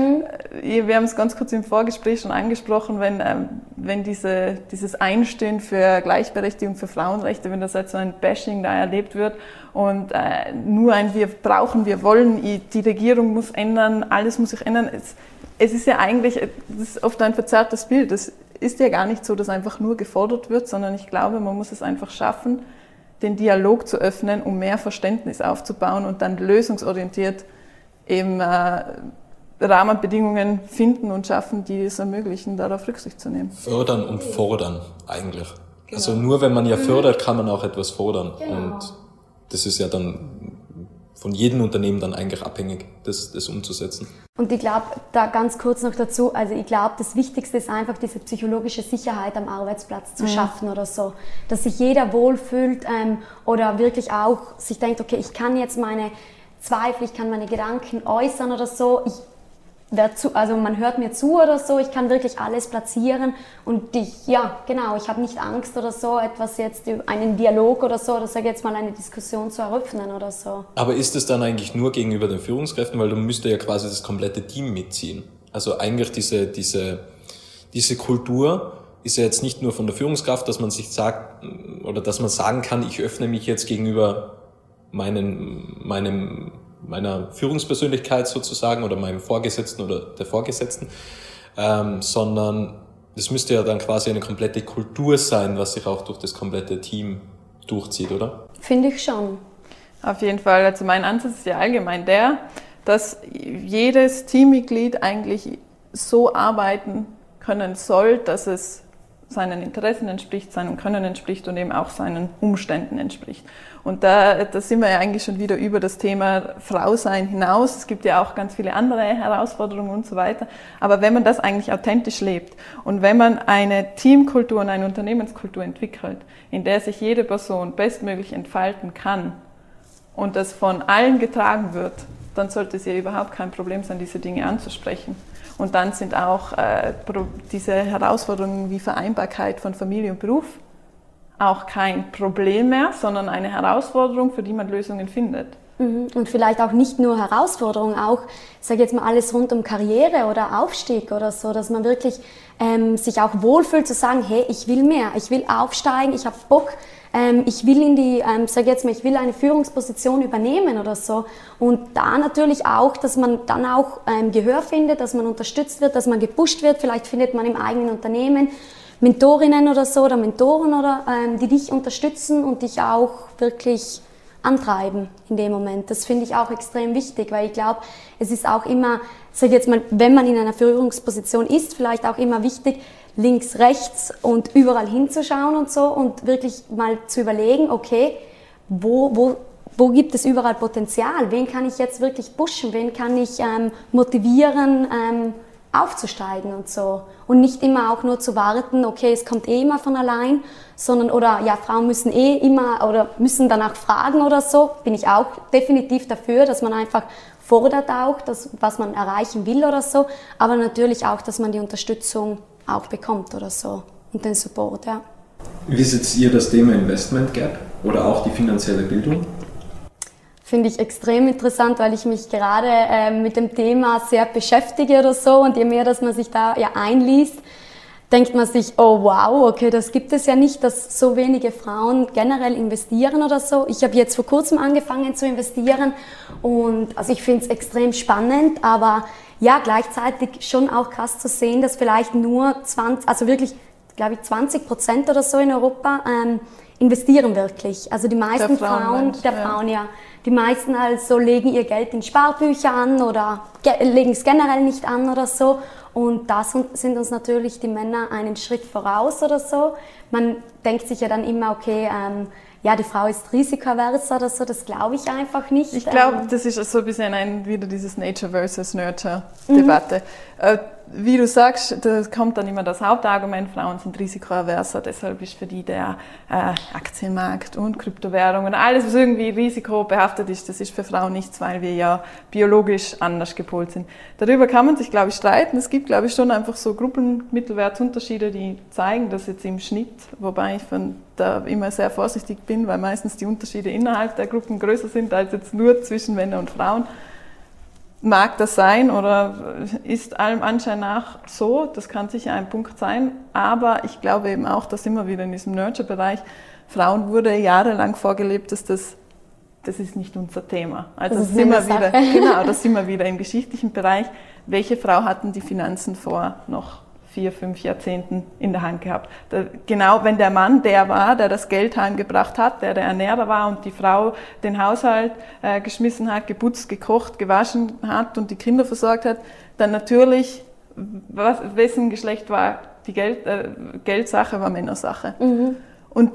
[SPEAKER 1] Wir haben es ganz kurz im Vorgespräch schon angesprochen, wenn dieses Einstehen für Gleichberechtigung, für Frauenrechte, wenn das als so ein Bashing da erlebt wird und nur ein wir wollen, die Regierung muss ändern, alles muss sich ändern. Es ist ja eigentlich, das ist oft ein verzerrtes Bild. Das ist ja gar nicht so, dass einfach nur gefordert wird, sondern ich glaube, man muss es einfach schaffen, den Dialog zu öffnen, um mehr Verständnis aufzubauen und dann lösungsorientiert eben Rahmenbedingungen finden und schaffen, die es ermöglichen, darauf Rücksicht zu nehmen.
[SPEAKER 4] Fördern und fordern eigentlich. Genau. Also nur wenn man ja fördert, kann man auch etwas fordern. Genau. Und das ist ja dann von jedem Unternehmen dann eigentlich abhängig, das umzusetzen.
[SPEAKER 2] Und ich glaube, da ganz kurz noch dazu, also ich glaube, das Wichtigste ist einfach diese psychologische Sicherheit am Arbeitsplatz zu schaffen oder so. Dass sich jeder wohlfühlt oder wirklich auch sich denkt, okay, ich kann jetzt meine Zweifel, ich kann meine Gedanken äußern oder so. Also man hört mir zu oder so, ich kann wirklich alles platzieren und ich habe nicht Angst oder so, einen Dialog oder so, oder sage jetzt mal eine Diskussion zu eröffnen oder so.
[SPEAKER 4] Aber ist es dann eigentlich nur gegenüber den Führungskräften, weil du müsste ja quasi das komplette Team mitziehen? Also eigentlich diese Kultur ist ja jetzt nicht nur von der Führungskraft, dass man sich sagt oder dass man sagen kann, ich öffne mich jetzt gegenüber meiner Führungspersönlichkeit sozusagen oder meinem Vorgesetzten oder der Vorgesetzten, sondern es müsste ja dann quasi eine komplette Kultur sein, was sich auch durch das komplette Team durchzieht, oder?
[SPEAKER 2] Finde ich schon.
[SPEAKER 1] Auf jeden Fall. Also mein Ansatz ist ja allgemein dass jedes Teammitglied eigentlich so arbeiten können soll, dass es seinen Interessen entspricht, seinem Können entspricht und eben auch seinen Umständen entspricht. Und da sind wir ja eigentlich schon wieder über das Thema Frausein hinaus. Es gibt ja auch ganz viele andere Herausforderungen und so weiter. Aber wenn man das eigentlich authentisch lebt und wenn man eine Teamkultur und eine Unternehmenskultur entwickelt, in der sich jede Person bestmöglich entfalten kann und das von allen getragen wird, dann sollte es ja überhaupt kein Problem sein, diese Dinge anzusprechen. Und dann sind auch diese Herausforderungen wie Vereinbarkeit von Familie und Beruf auch kein Problem mehr, sondern eine Herausforderung, für die man Lösungen findet.
[SPEAKER 2] Und vielleicht auch nicht nur Herausforderungen, auch, sage jetzt mal, alles rund um Karriere oder Aufstieg oder so, dass man wirklich sich auch wohlfühlt zu sagen, hey, ich will mehr, ich will aufsteigen, ich habe Bock, ich will ich will eine Führungsposition übernehmen oder so. Und da natürlich auch, dass man dann auch Gehör findet, dass man unterstützt wird, dass man gepusht wird. Vielleicht findet man im eigenen Unternehmen Mentorinnen oder so oder Mentoren oder die dich unterstützen und dich auch wirklich antreiben in dem Moment. Das finde ich auch extrem wichtig, weil ich glaube, es ist auch immer, sage jetzt mal, wenn man in einer Führungsposition ist, vielleicht auch immer wichtig, links, rechts und überall hinzuschauen und so und wirklich mal zu überlegen, okay, wo gibt es überall Potenzial? Wen kann ich jetzt wirklich pushen? Wen kann ich motivieren, aufzusteigen und so? Und nicht immer auch nur zu warten, okay, es kommt immer von allein, sondern, Frauen müssen immer oder müssen danach fragen oder so. Bin ich auch definitiv dafür, dass man einfach fordert auch, was man erreichen will oder so, aber natürlich auch, dass man die Unterstützung auch bekommt oder so und den Support, ja.
[SPEAKER 4] Wie seht ihr das Thema Investment Gap oder auch die finanzielle Bildung?
[SPEAKER 2] Finde ich extrem interessant, weil ich mich gerade mit dem Thema sehr beschäftige oder so und je mehr, dass man sich da einliest, denkt man sich, oh wow, okay, das gibt es ja nicht, dass so wenige Frauen generell investieren oder so. Ich habe jetzt vor kurzem angefangen zu investieren und also ich finde es extrem spannend, aber ja, gleichzeitig schon auch krass zu sehen, dass vielleicht nur 20% oder so in Europa investieren wirklich. Also die meisten Frauen, die meisten also legen ihr Geld in Sparbücher an oder legen es generell nicht an oder so. Und da sind uns natürlich die Männer einen Schritt voraus oder so. Man denkt sich ja dann immer, okay, die Frau ist risikoavers oder so, das glaube ich einfach nicht.
[SPEAKER 1] Ich glaube, das ist so ein bisschen wieder dieses Nature versus Nurture-Debatte. Wie du sagst, da kommt dann immer das Hauptargument, Frauen sind risikoaverser, deshalb ist für die der Aktienmarkt und Kryptowährungen, alles was irgendwie risikobehaftet ist, das ist für Frauen nichts, weil wir ja biologisch anders gepolt sind. Darüber kann man sich, glaube ich, streiten. Es gibt, glaube ich, schon einfach so Gruppenmittelwertunterschiede, die zeigen, dass jetzt im Schnitt, wobei ich da immer sehr vorsichtig bin, weil meistens die Unterschiede innerhalb der Gruppen größer sind als jetzt nur zwischen Männern und Frauen. Mag das sein oder ist allem Anschein nach so, das kann sicher ein Punkt sein, aber ich glaube eben auch, dass immer wieder in diesem Nurture-Bereich Frauen wurde jahrelang vorgelebt, dass das ist nicht unser Thema. Also das sind wir wieder im geschichtlichen Bereich. Welche Frau hatten die Finanzen vor noch 4-5 Jahrzehnten in der Hand gehabt? Genau, wenn der Mann der war, der das Geld heimgebracht hat, der Ernährer war und die Frau den Haushalt geschmissen hat, geputzt, gekocht, gewaschen hat und die Kinder versorgt hat, dann natürlich, wessen Geschlecht war die Geldsache, war Männersache. Mhm. Und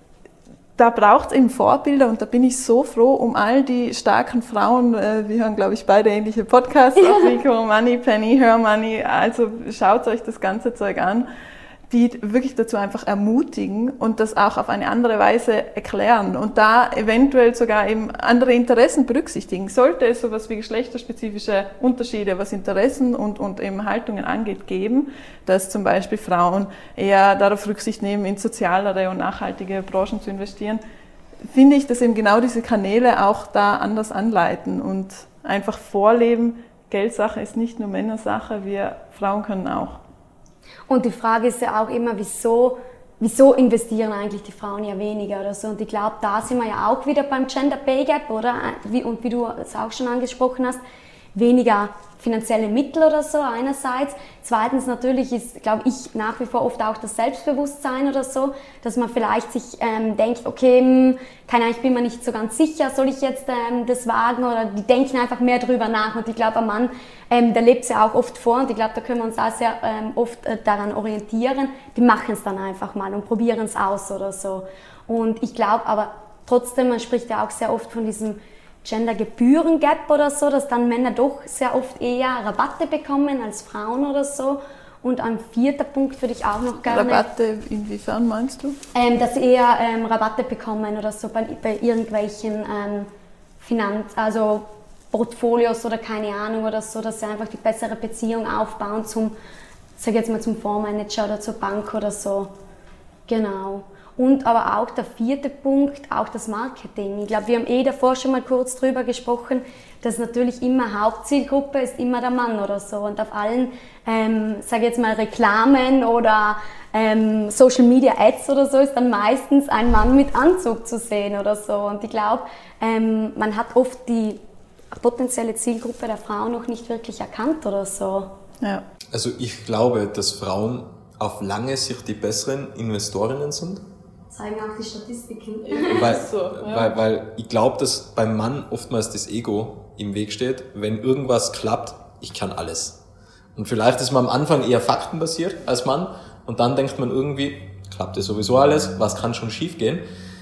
[SPEAKER 1] da braucht es eben Vorbilder und da bin ich so froh um all die starken Frauen. Wir hören, glaube ich, beide ähnliche Podcasts, auch Rico, Money, Penny, Her Money. Also schaut euch das ganze Zeug an, die wirklich dazu einfach ermutigen und das auch auf eine andere Weise erklären und da eventuell sogar eben andere Interessen berücksichtigen. Sollte es sowas wie geschlechterspezifische Unterschiede, was Interessen und eben Haltungen angeht, geben, dass zum Beispiel Frauen eher darauf Rücksicht nehmen, in sozialere und nachhaltige Branchen zu investieren, finde ich, dass eben genau diese Kanäle auch da anders anleiten und einfach vorleben, Geldsache ist nicht nur Männersache, wir Frauen können auch.
[SPEAKER 2] Und die Frage ist ja auch immer, wieso investieren eigentlich die Frauen ja weniger oder so? Und ich glaube, da sind wir ja auch wieder beim Gender Pay Gap, oder? Und wie du es auch schon angesprochen hast, weniger finanzielle Mittel oder so einerseits. Zweitens natürlich ist, glaube ich, nach wie vor oft auch das Selbstbewusstsein oder so, dass man vielleicht sich denkt, okay, ich bin mir nicht so ganz sicher, soll ich jetzt das wagen, oder die denken einfach mehr drüber nach. Und ich glaube, ein Mann, der lebt es ja auch oft vor und ich glaube, da können wir uns auch sehr oft daran orientieren. Die machen es dann einfach mal und probieren es aus oder so. Und ich glaube aber trotzdem, man spricht ja auch sehr oft von diesem Gender-Gebühren-Gap oder so, dass dann Männer doch sehr oft eher Rabatte bekommen als Frauen oder so. Und ein vierter Punkt würde ich auch noch gerne...
[SPEAKER 1] Rabatte, inwiefern meinst du?
[SPEAKER 2] Dass sie eher Rabatte bekommen oder so bei irgendwelchen also Portfolios oder keine Ahnung oder so, dass sie einfach die bessere Beziehung aufbauen zum Fondsmanager oder zur Bank oder so. Genau. Und aber auch der vierte Punkt, auch das Marketing. Ich glaube, wir haben davor schon mal kurz drüber gesprochen, dass natürlich immer Hauptzielgruppe ist immer der Mann oder so. Und auf allen, Reklamen oder Social Media Ads oder so ist dann meistens ein Mann mit Anzug zu sehen oder so. Und ich glaube, man hat oft die potenzielle Zielgruppe der Frau noch nicht wirklich erkannt oder so.
[SPEAKER 4] Ja. Also ich glaube, dass Frauen auf lange Sicht die besseren Investorinnen sind.
[SPEAKER 2] Zeigen auch die Statistiken.
[SPEAKER 4] Weil ich glaube, dass beim Mann oftmals das Ego im Weg steht. Wenn irgendwas klappt, ich kann alles. Und vielleicht ist man am Anfang eher faktenbasiert als Mann und dann denkt man irgendwie, klappt ja sowieso alles, was kann schon schief gehen?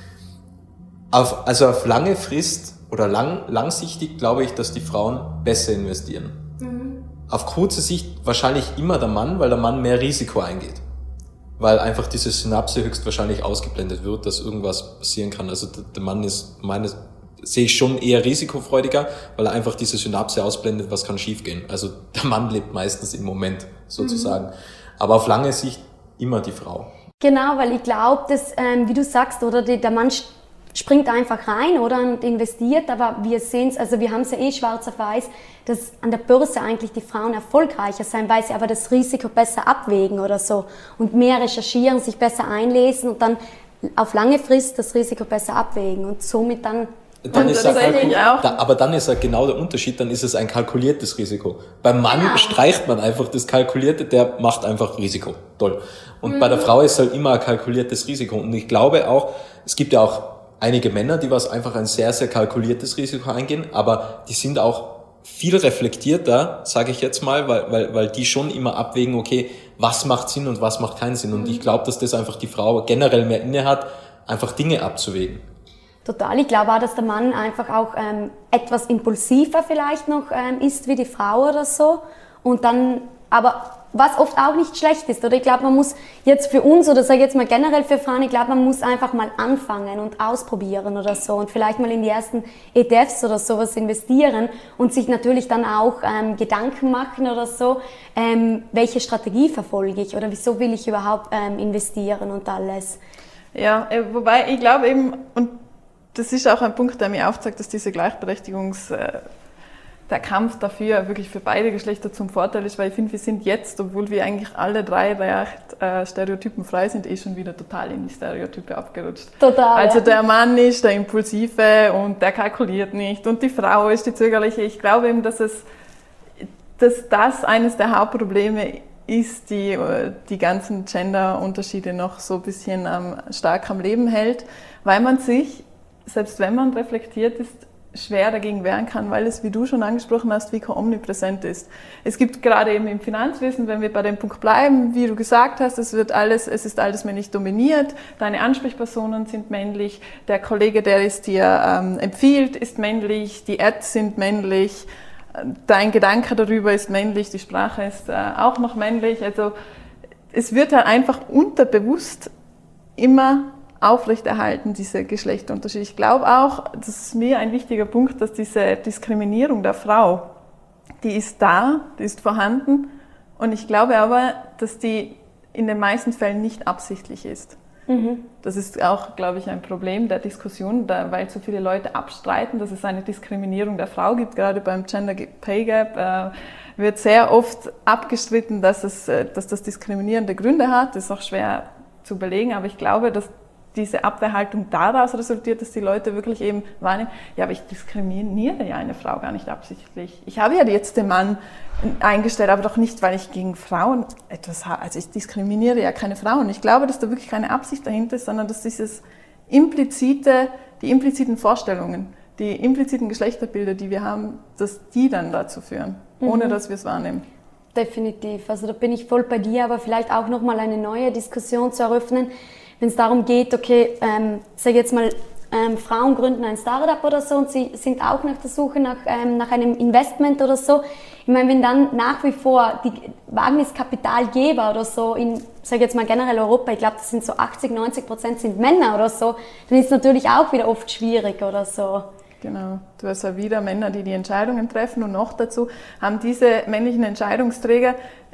[SPEAKER 4] Auf lange Frist oder langsichtig glaube ich, dass die Frauen besser investieren. Mhm. Auf kurze Sicht wahrscheinlich immer der Mann, weil der Mann mehr Risiko eingeht. Weil einfach diese Synapse höchstwahrscheinlich ausgeblendet wird, dass irgendwas passieren kann. Also der Mann sehe ich schon eher risikofreudiger, weil er einfach diese Synapse ausblendet, was kann schiefgehen. Also der Mann lebt meistens im Moment sozusagen. Mhm. Aber auf lange Sicht immer die Frau.
[SPEAKER 2] Genau, weil ich glaube, dass, wie du sagst, oder der Mann springt einfach rein, oder, und investiert, aber wir sehen es, also wir haben es ja schwarz auf weiß, dass an der Börse eigentlich die Frauen erfolgreicher sein, weil sie aber das Risiko besser abwägen oder so und mehr recherchieren, sich besser einlesen und dann auf lange Frist das Risiko besser abwägen und somit dann
[SPEAKER 4] ist aber dann ist ja genau der Unterschied, dann ist es ein kalkuliertes Risiko. Beim Mann streicht man einfach das Kalkulierte, der macht einfach Risiko. Toll. Und bei der Frau ist halt immer ein kalkuliertes Risiko. Und ich glaube auch, es gibt ja auch einige Männer, die einfach ein sehr, sehr kalkuliertes Risiko eingehen, aber die sind auch viel reflektierter, sage ich jetzt mal, weil die schon immer abwägen, okay, was macht Sinn und was macht keinen Sinn. Und ich glaube, dass das einfach die Frau generell mehr inne hat, einfach Dinge abzuwägen.
[SPEAKER 2] Total. Ich glaube auch, dass der Mann einfach auch etwas impulsiver vielleicht noch ist wie die Frau oder so. Und dann, aber was oft auch nicht schlecht ist, oder? Ich glaube, man muss jetzt für uns, oder sage ich jetzt mal generell für Frauen, ich glaube, man muss einfach mal anfangen und ausprobieren oder so und vielleicht mal in die ersten ETFs oder sowas investieren und sich natürlich dann auch Gedanken machen oder so, welche Strategie verfolge ich oder wieso will ich überhaupt investieren und alles.
[SPEAKER 1] Ja, wobei ich glaube eben, und das ist auch ein Punkt, der mir aufzeigt, dass diese der Kampf dafür wirklich für beide Geschlechter zum Vorteil ist, weil ich finde, wir sind jetzt, obwohl wir eigentlich alle drei recht stereotypenfrei sind, schon wieder total in die Stereotype abgerutscht.
[SPEAKER 2] Total.
[SPEAKER 1] Also der Mann ist der Impulsive und der kalkuliert nicht und die Frau ist die Zögerliche. Ich glaube eben, dass das eines der Hauptprobleme ist, die ganzen Gender-Unterschiede noch so ein bisschen stark am Leben hält, weil man sich, selbst wenn man reflektiert ist, schwer dagegen wehren kann, weil es, wie du schon angesprochen hast, wie omnipräsent ist. Es gibt gerade eben im Finanzwesen, wenn wir bei dem Punkt bleiben, wie du gesagt hast, es ist alles männlich dominiert, deine Ansprechpersonen sind männlich, der Kollege, der es dir empfiehlt, ist männlich, die Ads sind männlich, dein Gedanke darüber ist männlich, die Sprache ist auch noch männlich. Also es wird halt einfach unterbewusst immer aufrechterhalten, diese Geschlechterunterschiede. Ich glaube auch, das ist mir ein wichtiger Punkt, dass diese Diskriminierung der Frau, die ist da, die ist vorhanden und ich glaube aber, dass die in den meisten Fällen nicht absichtlich ist. Das ist auch, glaube ich, ein Problem der Diskussion, weil so viele Leute abstreiten, dass es eine Diskriminierung der Frau gibt. Gerade beim Gender Pay Gap wird sehr oft abgestritten, dass das diskriminierende Gründe hat. Das ist auch schwer zu belegen, aber ich glaube, dass diese Abwehrhaltung daraus resultiert, dass die Leute wirklich eben wahrnehmen, ja, aber ich diskriminiere ja eine Frau gar nicht absichtlich. Ich habe ja jetzt den Mann eingestellt, aber doch nicht, weil ich gegen Frauen etwas habe. Also ich diskriminiere ja keine Frauen. Ich glaube, dass da wirklich keine Absicht dahinter ist, sondern dass die impliziten Vorstellungen, die impliziten Geschlechterbilder, die wir haben, dass die dann dazu führen, ohne dass wir es wahrnehmen.
[SPEAKER 2] Definitiv. Also da bin ich voll bei dir, aber vielleicht auch nochmal eine neue Diskussion zu eröffnen, wenn es darum geht, okay, sag jetzt mal, Frauen gründen ein Startup oder so und sie sind auch nach der Suche nach einem Investment oder so. Ich meine, wenn dann nach wie vor die Wagniskapitalgeber oder so in, sag jetzt mal generell Europa, ich glaube, das sind so 80-90% sind Männer oder so, dann ist es natürlich auch wieder oft schwierig oder so.
[SPEAKER 1] Genau, du hast ja wieder Männer, die Entscheidungen treffen und noch dazu haben diese männlichen Entscheidungsträger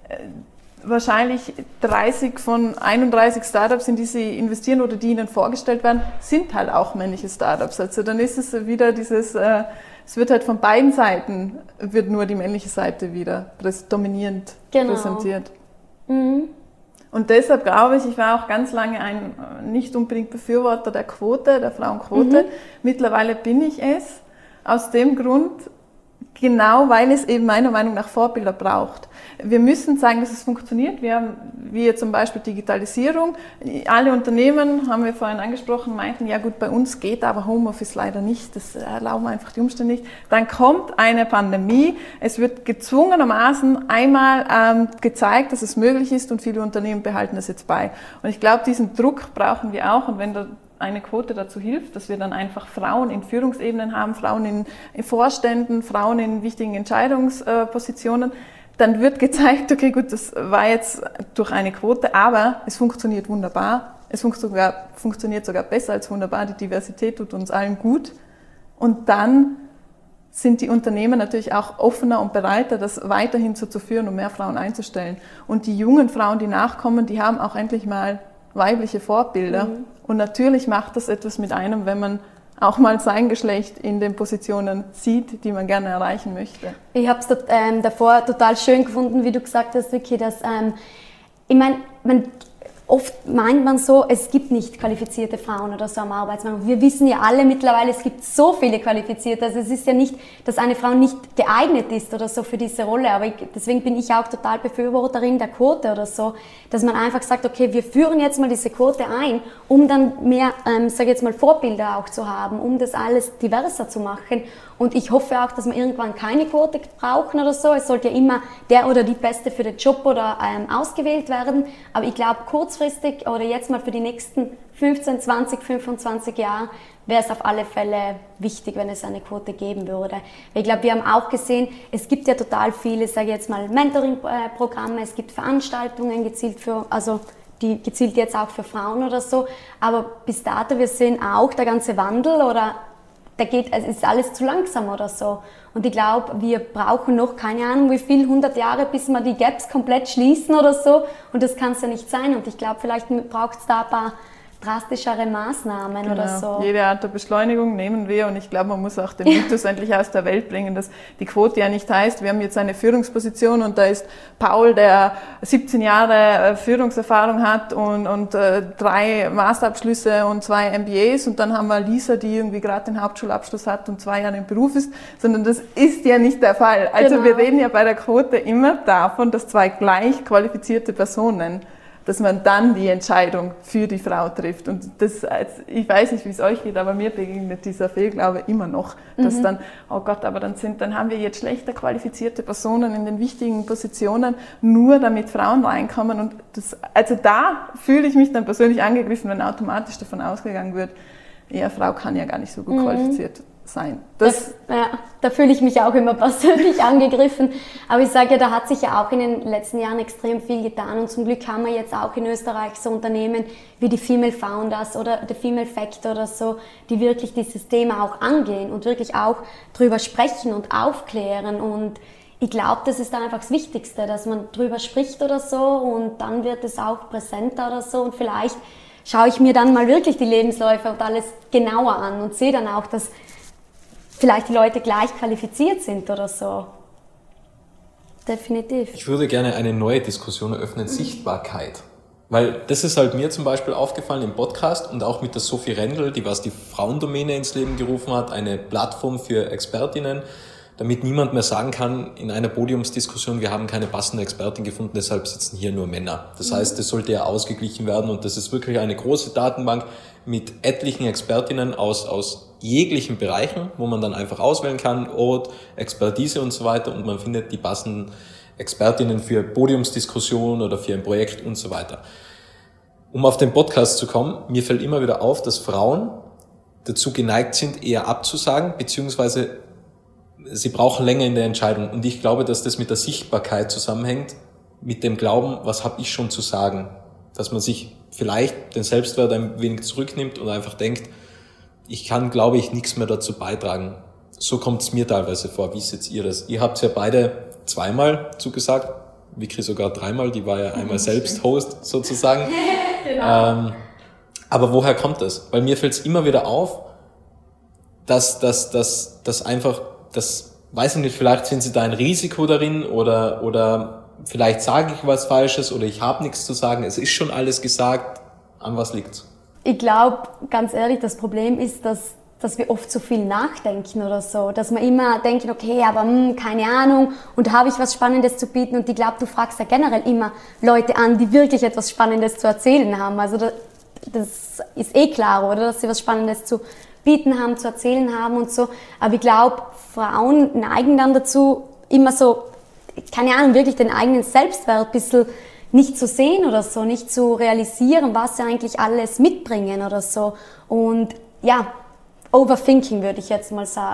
[SPEAKER 1] wahrscheinlich 30 von 31 Startups, in die sie investieren oder die ihnen vorgestellt werden, sind halt auch männliche Startups. Also dann ist es wieder dieses, es wird halt von beiden Seiten, wird nur die männliche Seite wieder dominierend präsentiert. Und deshalb glaube ich war auch ganz lange ein nicht unbedingt Befürworter der Quote, der Frauenquote. Mittlerweile bin ich es, aus dem Grund, genau weil es eben meiner Meinung nach Vorbilder braucht. Wir müssen zeigen, dass es funktioniert. Wir haben, wie zum Beispiel Digitalisierung, alle Unternehmen, haben wir vorhin angesprochen, meinten, ja gut, bei uns geht aber Homeoffice leider nicht, das erlauben einfach die Umstände nicht. Dann kommt eine Pandemie, es wird gezwungenermaßen einmal gezeigt, dass es möglich ist und viele Unternehmen behalten das jetzt bei. Und ich glaube, diesen Druck brauchen wir auch und wenn da eine Quote dazu hilft, dass wir dann einfach Frauen in Führungsebenen haben, Frauen in Vorständen, Frauen in wichtigen Entscheidungspositionen, dann wird gezeigt, okay, gut, das war jetzt durch eine Quote, aber es funktioniert wunderbar. Es funktioniert sogar besser als wunderbar. Die Diversität tut uns allen gut. Und dann sind die Unternehmen natürlich auch offener und bereiter, das weiterhin so zu führen und mehr Frauen einzustellen. Und die jungen Frauen, die nachkommen, die haben auch endlich mal weibliche Vorbilder. Und natürlich macht das etwas mit einem, wenn man auch mal sein Geschlecht in den Positionen sieht, die man gerne erreichen möchte.
[SPEAKER 2] Ich habe es davor total schön gefunden, wie du gesagt hast, Vicky, dass ich meine, oft meint man so, es gibt nicht qualifizierte Frauen oder so am Arbeitsmarkt. Wir wissen ja alle mittlerweile, es gibt so viele Qualifizierte. Also es ist ja nicht, dass eine Frau nicht geeignet ist oder so für diese Rolle. Aber deswegen bin ich auch total Befürworterin der Quote oder so, dass man einfach sagt, okay, wir führen jetzt mal diese Quote ein, um dann mehr, sage jetzt mal, Vorbilder auch zu haben, um das alles diverser zu machen. Und ich hoffe auch, dass wir irgendwann keine Quote brauchen oder so. Es sollte ja immer der oder die Beste für den Job oder ausgewählt werden. Aber ich glaube, kurzfristig oder jetzt mal für die nächsten 15, 20, 25 Jahre wäre es auf alle Fälle wichtig, wenn es eine Quote geben würde. Ich glaube, wir haben auch gesehen, es gibt ja total viele, sage ich jetzt mal, Mentoring-Programme, es gibt Veranstaltungen die gezielt jetzt auch für Frauen oder so. Aber bis dato, wir sehen auch der ganze Wandel oder es ist alles zu langsam oder so. Und ich glaube, wir brauchen noch, keine Ahnung wie viel, 100 Jahre, bis wir die Gaps komplett schließen oder so. Und das kann es ja nicht sein. Und ich glaube, vielleicht braucht es da ein paar drastischere Maßnahmen oder so.
[SPEAKER 1] Jede Art der Beschleunigung nehmen wir und ich glaube, man muss auch den Mythos endlich aus der Welt bringen, dass die Quote ja nicht heißt, wir haben jetzt eine Führungsposition und da ist Paul, der 17 Jahre Führungserfahrung hat und 3 Masterabschlüsse und 2 MBAs und dann haben wir Lisa, die irgendwie gerade den Hauptschulabschluss hat und 2 Jahre im Beruf ist, sondern das ist ja nicht der Fall. Also wir reden ja bei der Quote immer davon, dass 2 gleich qualifizierte Personen, dass man dann die Entscheidung für die Frau trifft. Und das, ich weiß nicht, wie es euch geht, aber mir begegnet dieser Fehlglaube immer noch, dass dann, oh Gott, aber dann haben wir jetzt schlechter qualifizierte Personen in den wichtigen Positionen, nur damit Frauen reinkommen. Und also da fühle ich mich dann persönlich angegriffen, wenn automatisch davon ausgegangen wird, ja, Frau kann ja gar nicht so gut qualifiziert sein.
[SPEAKER 2] Da fühle ich mich auch immer persönlich angegriffen. Aber ich sage ja, da hat sich ja auch in den letzten Jahren extrem viel getan. Und zum Glück haben wir jetzt auch in Österreich so Unternehmen wie die Female Founders oder der Female Factor oder so, die wirklich dieses Thema auch angehen und wirklich auch drüber sprechen und aufklären. Und ich glaube, das ist einfach das Wichtigste, dass man drüber spricht oder so und dann wird es auch präsenter oder so. Und vielleicht schaue ich mir dann mal wirklich die Lebensläufe und alles genauer an und sehe dann auch, dass vielleicht die Leute gleich qualifiziert sind oder so. Definitiv.
[SPEAKER 4] Ich würde gerne eine neue Diskussion eröffnen, Sichtbarkeit. Weil das ist halt mir zum Beispiel aufgefallen im Podcast und auch mit der Sophie Rendl, die die Frauendomäne ins Leben gerufen hat, eine Plattform für Expertinnen, damit niemand mehr sagen kann in einer Podiumsdiskussion, wir haben keine passende Expertin gefunden, deshalb sitzen hier nur Männer. Das heißt, das sollte ja ausgeglichen werden und das ist wirklich eine große Datenbank mit etlichen Expertinnen aus jeglichen Bereichen, wo man dann einfach auswählen kann, Ort, Expertise und so weiter und man findet die passenden Expertinnen für Podiumsdiskussionen oder für ein Projekt und so weiter. Um auf den Podcast zu kommen, mir fällt immer wieder auf, dass Frauen dazu geneigt sind, eher abzusagen, beziehungsweise sie brauchen länger in der Entscheidung. Und ich glaube, dass das mit der Sichtbarkeit zusammenhängt, mit dem Glauben, was habe ich schon zu sagen? Dass man sich vielleicht den Selbstwert ein wenig zurücknimmt und einfach denkt, ich kann, glaube ich, nichts mehr dazu beitragen. So kommt es mir teilweise vor. Wie seht ihr das? Ihr habt ja beide 2-mal zugesagt, Vicky sogar 3-mal, die war ja einmal selbst Host sozusagen. Genau. Aber woher kommt das? Weil mir fällt es immer wieder auf, dass einfach, das weiß ich nicht, vielleicht sind sie da ein Risiko darin oder vielleicht sage ich was Falsches oder ich habe nichts zu sagen. Es ist schon alles gesagt. An was liegt's?
[SPEAKER 2] Ich glaube, ganz ehrlich, das Problem ist, dass wir oft zu viel nachdenken oder so. Dass wir immer denken, okay, aber keine Ahnung und habe ich was Spannendes zu bieten. Und ich glaube, du fragst ja generell immer Leute an, die wirklich etwas Spannendes zu erzählen haben. Also das ist eh klar, oder? Dass sie was Spannendes zu bieten haben, zu erzählen haben und so. Aber ich glaube, Frauen neigen dann dazu, immer so, keine Ahnung, wirklich den eigenen Selbstwert ein bisschen nicht zu sehen oder so, nicht zu realisieren, was sie eigentlich alles mitbringen oder so. Und ja, Overthinking würde ich jetzt mal sagen.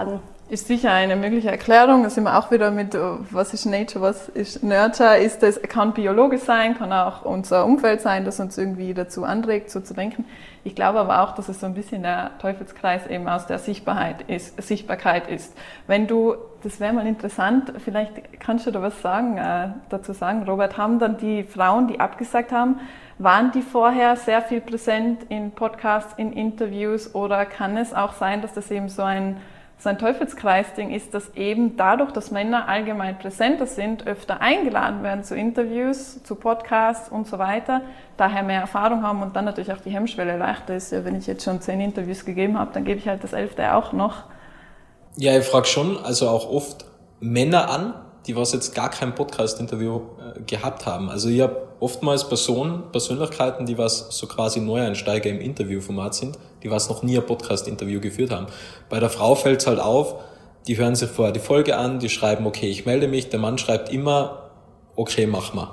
[SPEAKER 1] Ist sicher eine mögliche Erklärung. Da sind wir auch wieder mit, was ist Nature, was ist Nurture. Kann biologisch sein, kann auch unser Umfeld sein, das uns irgendwie dazu anregt, so zu denken. Ich glaube aber auch, dass es so ein bisschen der Teufelskreis eben aus der Sichtbarkeit ist. Wenn du, das wäre mal interessant, vielleicht kannst du da was dazu sagen, Robert, haben dann die Frauen, die abgesagt haben, waren die vorher sehr viel präsent in Podcasts, in Interviews, oder kann es auch sein, dass das eben so ein Teufelskreis-Ding ist, dass eben dadurch, dass Männer allgemein präsenter sind, öfter eingeladen werden zu Interviews, zu Podcasts und so weiter, daher mehr Erfahrung haben und dann natürlich auch die Hemmschwelle leichter ist. Ja, wenn ich jetzt schon 10 Interviews gegeben habe, dann gebe ich halt das 11. auch noch.
[SPEAKER 4] Ja, ich frage schon, also auch oft Männer an, die was jetzt gar kein Podcast-Interview gehabt haben. Also ich habe oftmals Persönlichkeiten, die was so quasi Neueinsteiger im Interviewformat sind, die was noch nie ein Podcast-Interview geführt haben. Bei der Frau fällt es halt auf, die hören sich vorher die Folge an, die schreiben, okay, ich melde mich, der Mann schreibt immer, okay, mach mal.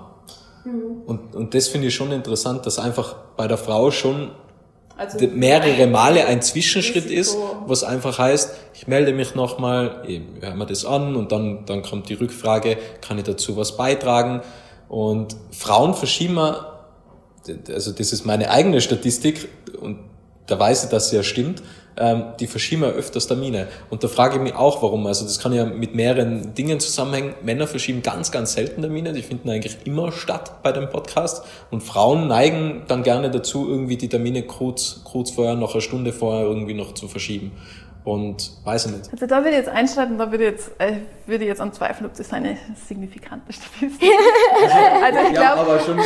[SPEAKER 4] Und das finde ich schon interessant, dass einfach bei der Frau schon mehrere Male ein Zwischenschritt ist, was einfach heißt, ich melde mich nochmal, hören wir das an und dann kommt die Rückfrage, kann ich dazu was beitragen? Und Frauen verschieben, also das ist meine eigene Statistik und da weiß ich, dass sie ja stimmt, die verschieben öfters Termine. Und da frage ich mich auch, warum. Also das kann ja mit mehreren Dingen zusammenhängen. Männer verschieben ganz, ganz selten Termine. Die finden eigentlich immer statt bei dem Podcast. Und Frauen neigen dann gerne dazu, irgendwie die Termine kurz vorher, noch eine Stunde vorher irgendwie noch zu verschieben. Und weiß ich nicht.
[SPEAKER 1] Also da würde ich jetzt einschreiten, da würde ich jetzt anzweifeln, ob das eine signifikante Statistik ist. Also ich glaube,
[SPEAKER 4] aber schon,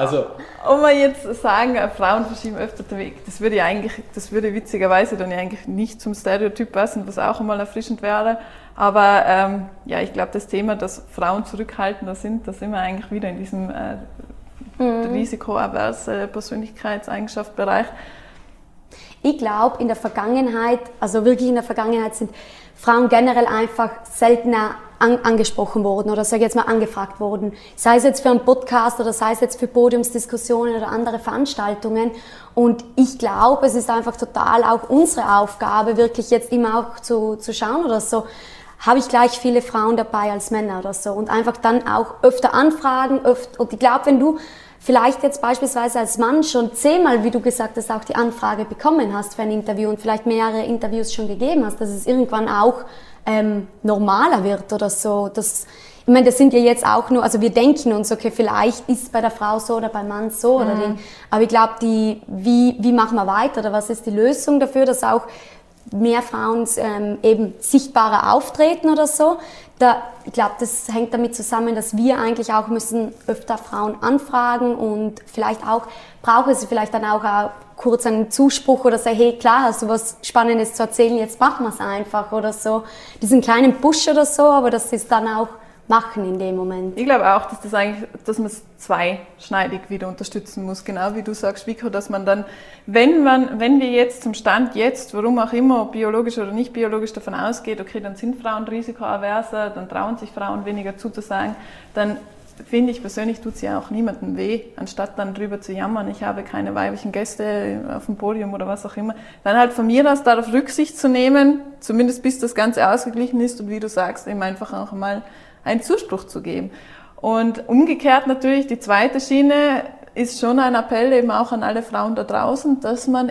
[SPEAKER 1] ob wir jetzt sagen, Frauen verschieben öfter den Weg, das würde witzigerweise dann eigentlich nicht zum Stereotyp passen, was auch einmal erfrischend wäre. Aber ja, ich glaube, das Thema, dass Frauen zurückhaltender sind, da sind wir eigentlich wieder in diesem risikoaverse Persönlichkeitseigenschaft-Bereich.
[SPEAKER 2] Ich glaube, in der Vergangenheit, also wirklich in der Vergangenheit, sind Frauen generell einfach seltener angesprochen worden oder sage ich jetzt mal angefragt worden. Sei es jetzt für einen Podcast oder sei es jetzt für Podiumsdiskussionen oder andere Veranstaltungen. Und ich glaube, es ist einfach total auch unsere Aufgabe, wirklich jetzt immer auch zu schauen oder so, habe ich gleich viele Frauen dabei als Männer oder so. Und einfach dann auch öfter anfragen. Und ich glaube, wenn du vielleicht jetzt beispielsweise als Mann schon 10-mal, wie du gesagt hast, auch die Anfrage bekommen hast für ein Interview und vielleicht mehrere Interviews schon gegeben hast, dass es irgendwann auch normaler wird oder so. Ich meine, das sind ja jetzt auch nur, also wir denken uns, okay, vielleicht ist es bei der Frau so oder beim Mann so oder Ding. Aber ich glaube, wie machen wir weiter oder was ist die Lösung dafür, dass auch mehr Frauen eben sichtbarer auftreten oder so. Ich glaube, das hängt damit zusammen, dass wir eigentlich auch müssen öfter Frauen anfragen und vielleicht auch brauchen sie vielleicht dann auch kurz einen Zuspruch oder sagen, hey, klar, hast du was Spannendes zu erzählen, jetzt machen wir es einfach oder so. Diesen kleinen Push oder so, aber dass sie es dann auch machen in dem Moment.
[SPEAKER 1] Ich glaube auch, dass man es zweischneidig wieder unterstützen muss, genau wie du sagst, Vico, dass man dann, wenn wir jetzt zum Stand jetzt, warum auch immer, ob biologisch oder nicht biologisch, davon ausgeht, okay, dann sind Frauen risikoaverser, dann trauen sich Frauen weniger zuzusagen, dann finde ich persönlich, tut es ja auch niemandem weh, anstatt dann drüber zu jammern, ich habe keine weiblichen Gäste auf dem Podium oder was auch immer, dann halt von mir aus darauf Rücksicht zu nehmen, zumindest bis das Ganze ausgeglichen ist und wie du sagst, eben einfach auch mal einen Zuspruch zu geben. Und umgekehrt natürlich, die zweite Schiene ist schon ein Appell eben auch an alle Frauen da draußen, dass man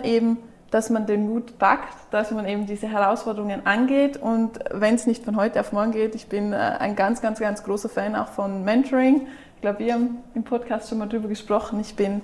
[SPEAKER 1] den Mut packt, dass man eben diese Herausforderungen angeht und wenn es nicht von heute auf morgen geht, ich bin ein ganz, ganz, ganz großer Fan auch von Mentoring. Ich glaube, wir haben im Podcast schon mal drüber gesprochen. Ich bin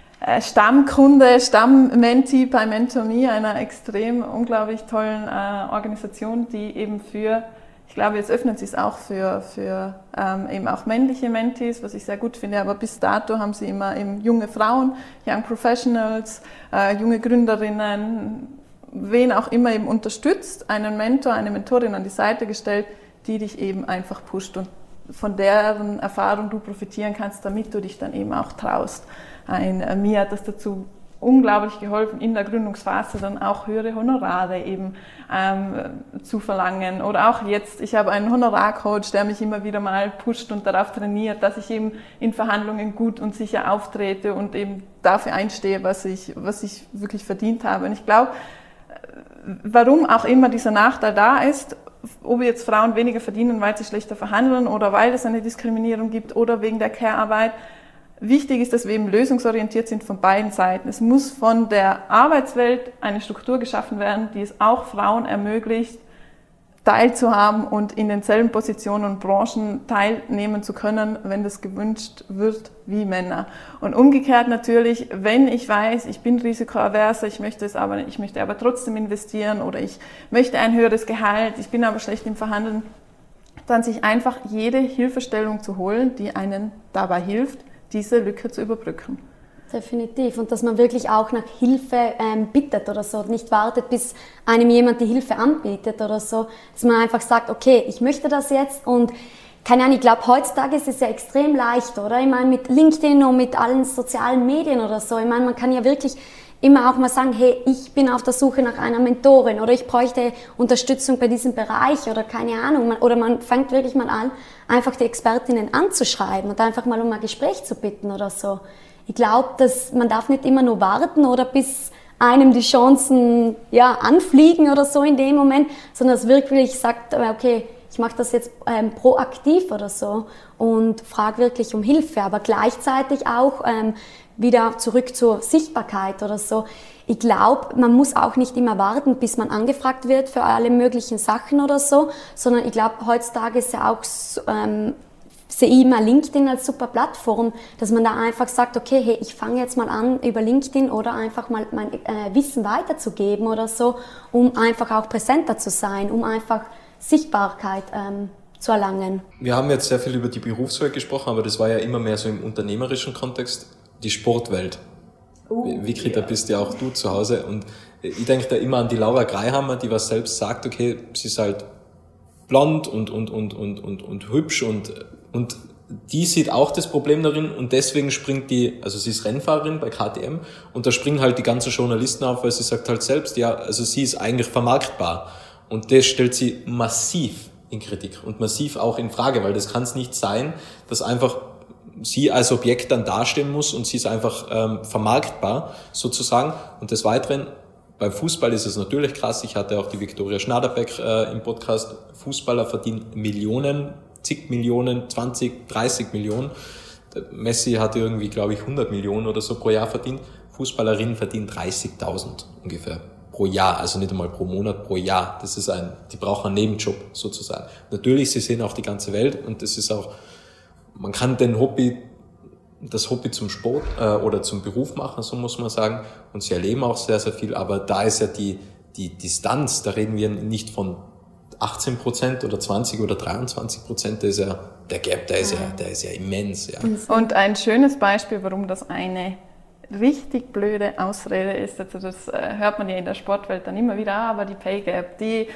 [SPEAKER 1] Stammkunde, Stammmentee bei MentorMe, einer extrem unglaublich tollen Organisation, die eben ich glaube, jetzt öffnen sie es auch für eben auch männliche Mentees, was ich sehr gut finde, aber bis dato haben sie immer eben junge Frauen, Young Professionals, junge Gründerinnen, wen auch immer eben unterstützt, einen Mentor, eine Mentorin an die Seite gestellt, die dich eben einfach pusht und von deren Erfahrung du profitieren kannst, damit du dich dann eben auch traust. Mir hat das dazu unglaublich geholfen, in der Gründungsphase dann auch höhere Honorare eben zu verlangen. Oder auch jetzt, ich habe einen Honorarcoach, der mich immer wieder mal pusht und darauf trainiert, dass ich eben in Verhandlungen gut und sicher auftrete und eben dafür einstehe, was ich wirklich verdient habe. Und ich glaube, warum auch immer dieser Nachteil da ist, ob jetzt Frauen weniger verdienen, weil sie schlechter verhandeln oder weil es eine Diskriminierung gibt oder wegen der Care-Arbeit. Wichtig ist, dass wir eben lösungsorientiert sind von beiden Seiten. Es muss von der Arbeitswelt eine Struktur geschaffen werden, die es auch Frauen ermöglicht, teilzuhaben und in denselben Positionen und Branchen teilnehmen zu können, wenn das gewünscht wird, wie Männer. Und umgekehrt natürlich, wenn ich weiß, ich bin risikoaverser, ich möchte aber trotzdem investieren oder ich möchte ein höheres Gehalt, ich bin aber schlecht im Verhandeln, dann sich einfach jede Hilfestellung zu holen, die einen dabei hilft, diese Lücke zu überbrücken.
[SPEAKER 2] Definitiv. Und dass man wirklich auch nach Hilfe bittet oder so, nicht wartet, bis einem jemand die Hilfe anbietet oder so, dass man einfach sagt, okay, ich möchte das jetzt und keine Ahnung, ich glaube, heutzutage ist es ja extrem leicht, oder? Ich meine, mit LinkedIn und mit allen sozialen Medien oder so, ich meine, man kann ja wirklich immer auch mal sagen, hey, ich bin auf der Suche nach einer Mentorin oder ich bräuchte Unterstützung bei diesem Bereich oder keine Ahnung. Oder man fängt wirklich mal an, einfach die Expertinnen anzuschreiben und einfach mal um ein Gespräch zu bitten oder so. Ich glaube, dass man darf nicht immer nur warten oder bis einem die Chancen anfliegen oder so in dem Moment, sondern es wirklich sagt, okay, ich mache das jetzt proaktiv oder so und frage wirklich um Hilfe, aber gleichzeitig auch wieder zurück zur Sichtbarkeit oder so. Ich glaube, man muss auch nicht immer warten, bis man angefragt wird für alle möglichen Sachen oder so, sondern ich glaube, heutzutage ist ja auch sehe ich immer LinkedIn als super Plattform, dass man da einfach sagt, okay, hey, ich fange jetzt mal an über LinkedIn oder einfach mal mein Wissen weiterzugeben oder so, um einfach auch präsenter zu sein, um einfach Sichtbarkeit zu erlangen.
[SPEAKER 4] Wir haben jetzt sehr viel über die Berufswelt gesprochen, aber das war ja immer mehr so im unternehmerischen Kontext, die Sportwelt. Vicky, da bist ja auch du zu Hause und ich denke da immer an die Laura Greihammer, die was selbst sagt, okay, sie ist halt blond und hübsch und die sieht auch das Problem darin und deswegen springt also sie ist Rennfahrerin bei KTM und da springen halt die ganzen Journalisten auf, weil sie sagt halt selbst, ja, also sie ist eigentlich vermarktbar und das stellt sie massiv in Kritik und massiv auch in Frage, weil das kann es nicht sein, dass einfach sie als Objekt dann dastehen muss und sie ist einfach vermarktbar sozusagen und des Weiteren beim Fußball ist es natürlich krass. Ich hatte auch die Viktoria Schnaderbeck im Podcast. Fußballer verdienen Millionen, zig Millionen, 20, 30 Millionen. Messi hatte irgendwie, glaube ich, 100 Millionen oder so pro Jahr verdient. Fußballerinnen verdienen 30.000 ungefähr pro Jahr, also nicht einmal pro Monat, pro Jahr. Das ist die brauchen einen Nebenjob sozusagen. Natürlich, sie sehen auch die ganze Welt und das ist auch, man kann das Hobby zum Sport oder zum Beruf machen, so muss man sagen. Und sie erleben auch sehr, sehr viel. Aber da ist ja die Distanz, da reden wir nicht von 18% oder 20 oder 23%, der ist ja, der Gap, der ist ja immens. Ja.
[SPEAKER 1] Und ein schönes Beispiel, warum das eine richtig blöde Ausrede ist, also das hört man ja in der Sportwelt dann immer wieder, aber die Pay Gap, die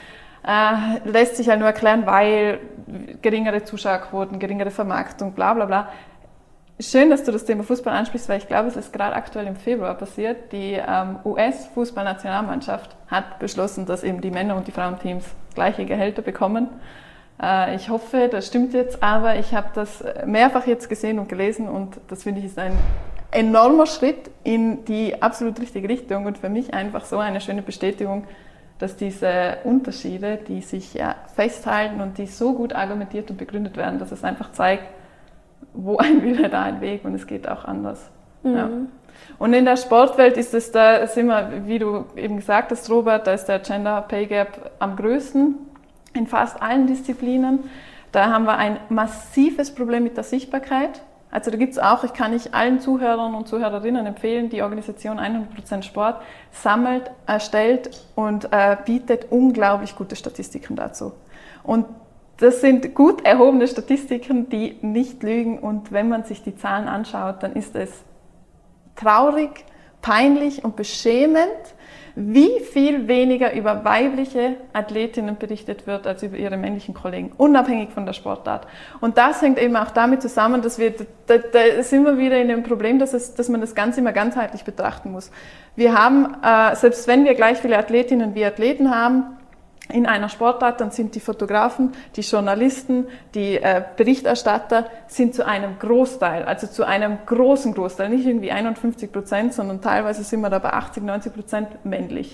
[SPEAKER 1] lässt sich halt nur erklären, weil geringere Zuschauerquoten, geringere Vermarktung, bla bla bla. Schön, dass du das Thema Fußball ansprichst, weil ich glaube, es ist gerade aktuell im Februar passiert. Die US-Fußballnationalmannschaft hat beschlossen, dass eben die Männer- und die Frauenteams gleiche Gehälter bekommen. Ich hoffe, das stimmt jetzt, aber ich habe das mehrfach jetzt gesehen und gelesen und das finde ich ist ein enormer Schritt in die absolut richtige Richtung und für mich einfach so eine schöne Bestätigung, dass diese Unterschiede, die sich ja festhalten und die so gut argumentiert und begründet werden, dass es einfach zeigt, wo ein Wille, da ein Weg und es geht auch anders. Mhm. Ja. Und in der Sportwelt ist es, da sind wir, wie du eben gesagt hast, Robert, da ist der Gender Pay Gap am größten in fast allen Disziplinen. Da haben wir ein massives Problem mit der Sichtbarkeit. Also da gibt es auch, ich kann nicht allen Zuhörern und Zuhörerinnen empfehlen, die Organisation 100% Sport sammelt, erstellt und bietet unglaublich gute Statistiken dazu. Und das sind gut erhobene Statistiken, die nicht lügen und wenn man sich die Zahlen anschaut, dann ist es traurig, peinlich und beschämend, wie viel weniger über weibliche Athletinnen berichtet wird als über ihre männlichen Kollegen, unabhängig von der Sportart. Und das hängt eben auch damit zusammen, dass da sind wir wieder in dem Problem, dass man das Ganze immer ganzheitlich betrachten muss. Wir haben, selbst wenn wir gleich viele Athletinnen wie Athleten haben, in einer Sportart, dann sind die Fotografen, die Journalisten, die Berichterstatter sind zu einem Großteil, also zu einem großen Großteil, nicht irgendwie 51%, sondern teilweise sind wir da bei 80-90% männlich.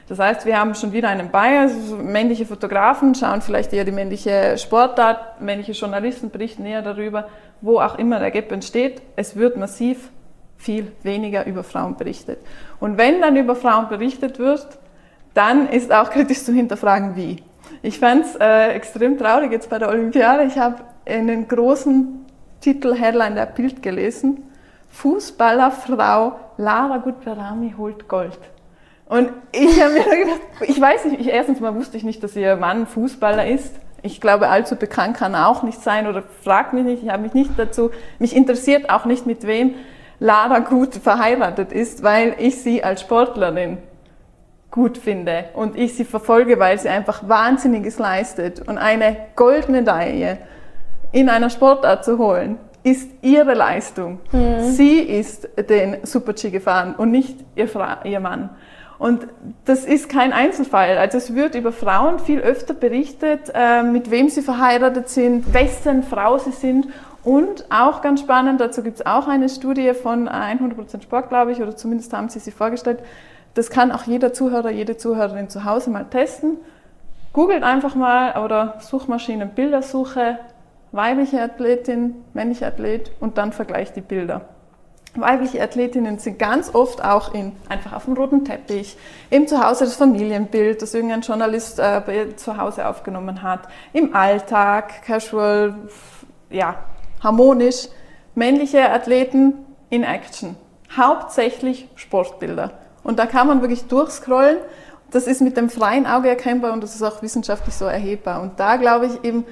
[SPEAKER 1] Das heißt, wir haben schon wieder einen Bias, männliche Fotografen schauen vielleicht eher die männliche Sportart, männliche Journalisten berichten eher darüber, wo auch immer der Gap entsteht. Es wird massiv viel weniger über Frauen berichtet. Und wenn dann über Frauen berichtet wird, dann ist auch kritisch zu hinterfragen, wie. Ich fand es extrem traurig jetzt bei der Olympiade. Ich habe einen großen Titel-Headline der Bild gelesen. Fußballerfrau Lara Gut-Behrami holt Gold. Und ich habe mir gedacht, ich weiß nicht, erstens mal wusste ich nicht, dass ihr Mann Fußballer ist. Ich glaube, allzu bekannt kann er auch nicht sein oder fragt mich nicht, ich habe mich nicht dazu, mich interessiert auch nicht, mit wem Lara gut verheiratet ist, weil ich sie als Sportlerin gut finde und ich sie verfolge, weil sie einfach Wahnsinniges leistet. Und eine Goldmedaille in einer Sportart zu holen, ist ihre Leistung. Sie ist den Super-G gefahren und nicht ihr Mann. Und das ist kein Einzelfall. Also es wird über Frauen viel öfter berichtet, mit wem sie verheiratet sind, wessen Frau sie sind. Und auch ganz spannend, dazu gibt es auch eine Studie von 100% Sport, glaube ich, oder zumindest haben sie vorgestellt. Das kann auch jeder Zuhörer, jede Zuhörerin zu Hause mal testen. Googelt einfach mal oder Suchmaschinen Bildersuche, weibliche Athletin, männliche Athlet und dann vergleicht die Bilder. Weibliche Athletinnen sind ganz oft auch einfach auf dem roten Teppich, im Zuhause das Familienbild, das irgendein Journalist zu Hause aufgenommen hat, im Alltag, casual, ja, harmonisch. Männliche Athleten in Action, hauptsächlich Sportbilder. Und da kann man wirklich durchscrollen. Das ist mit dem freien Auge erkennbar und das ist auch wissenschaftlich so erhebbar. Und da glaube ich eben,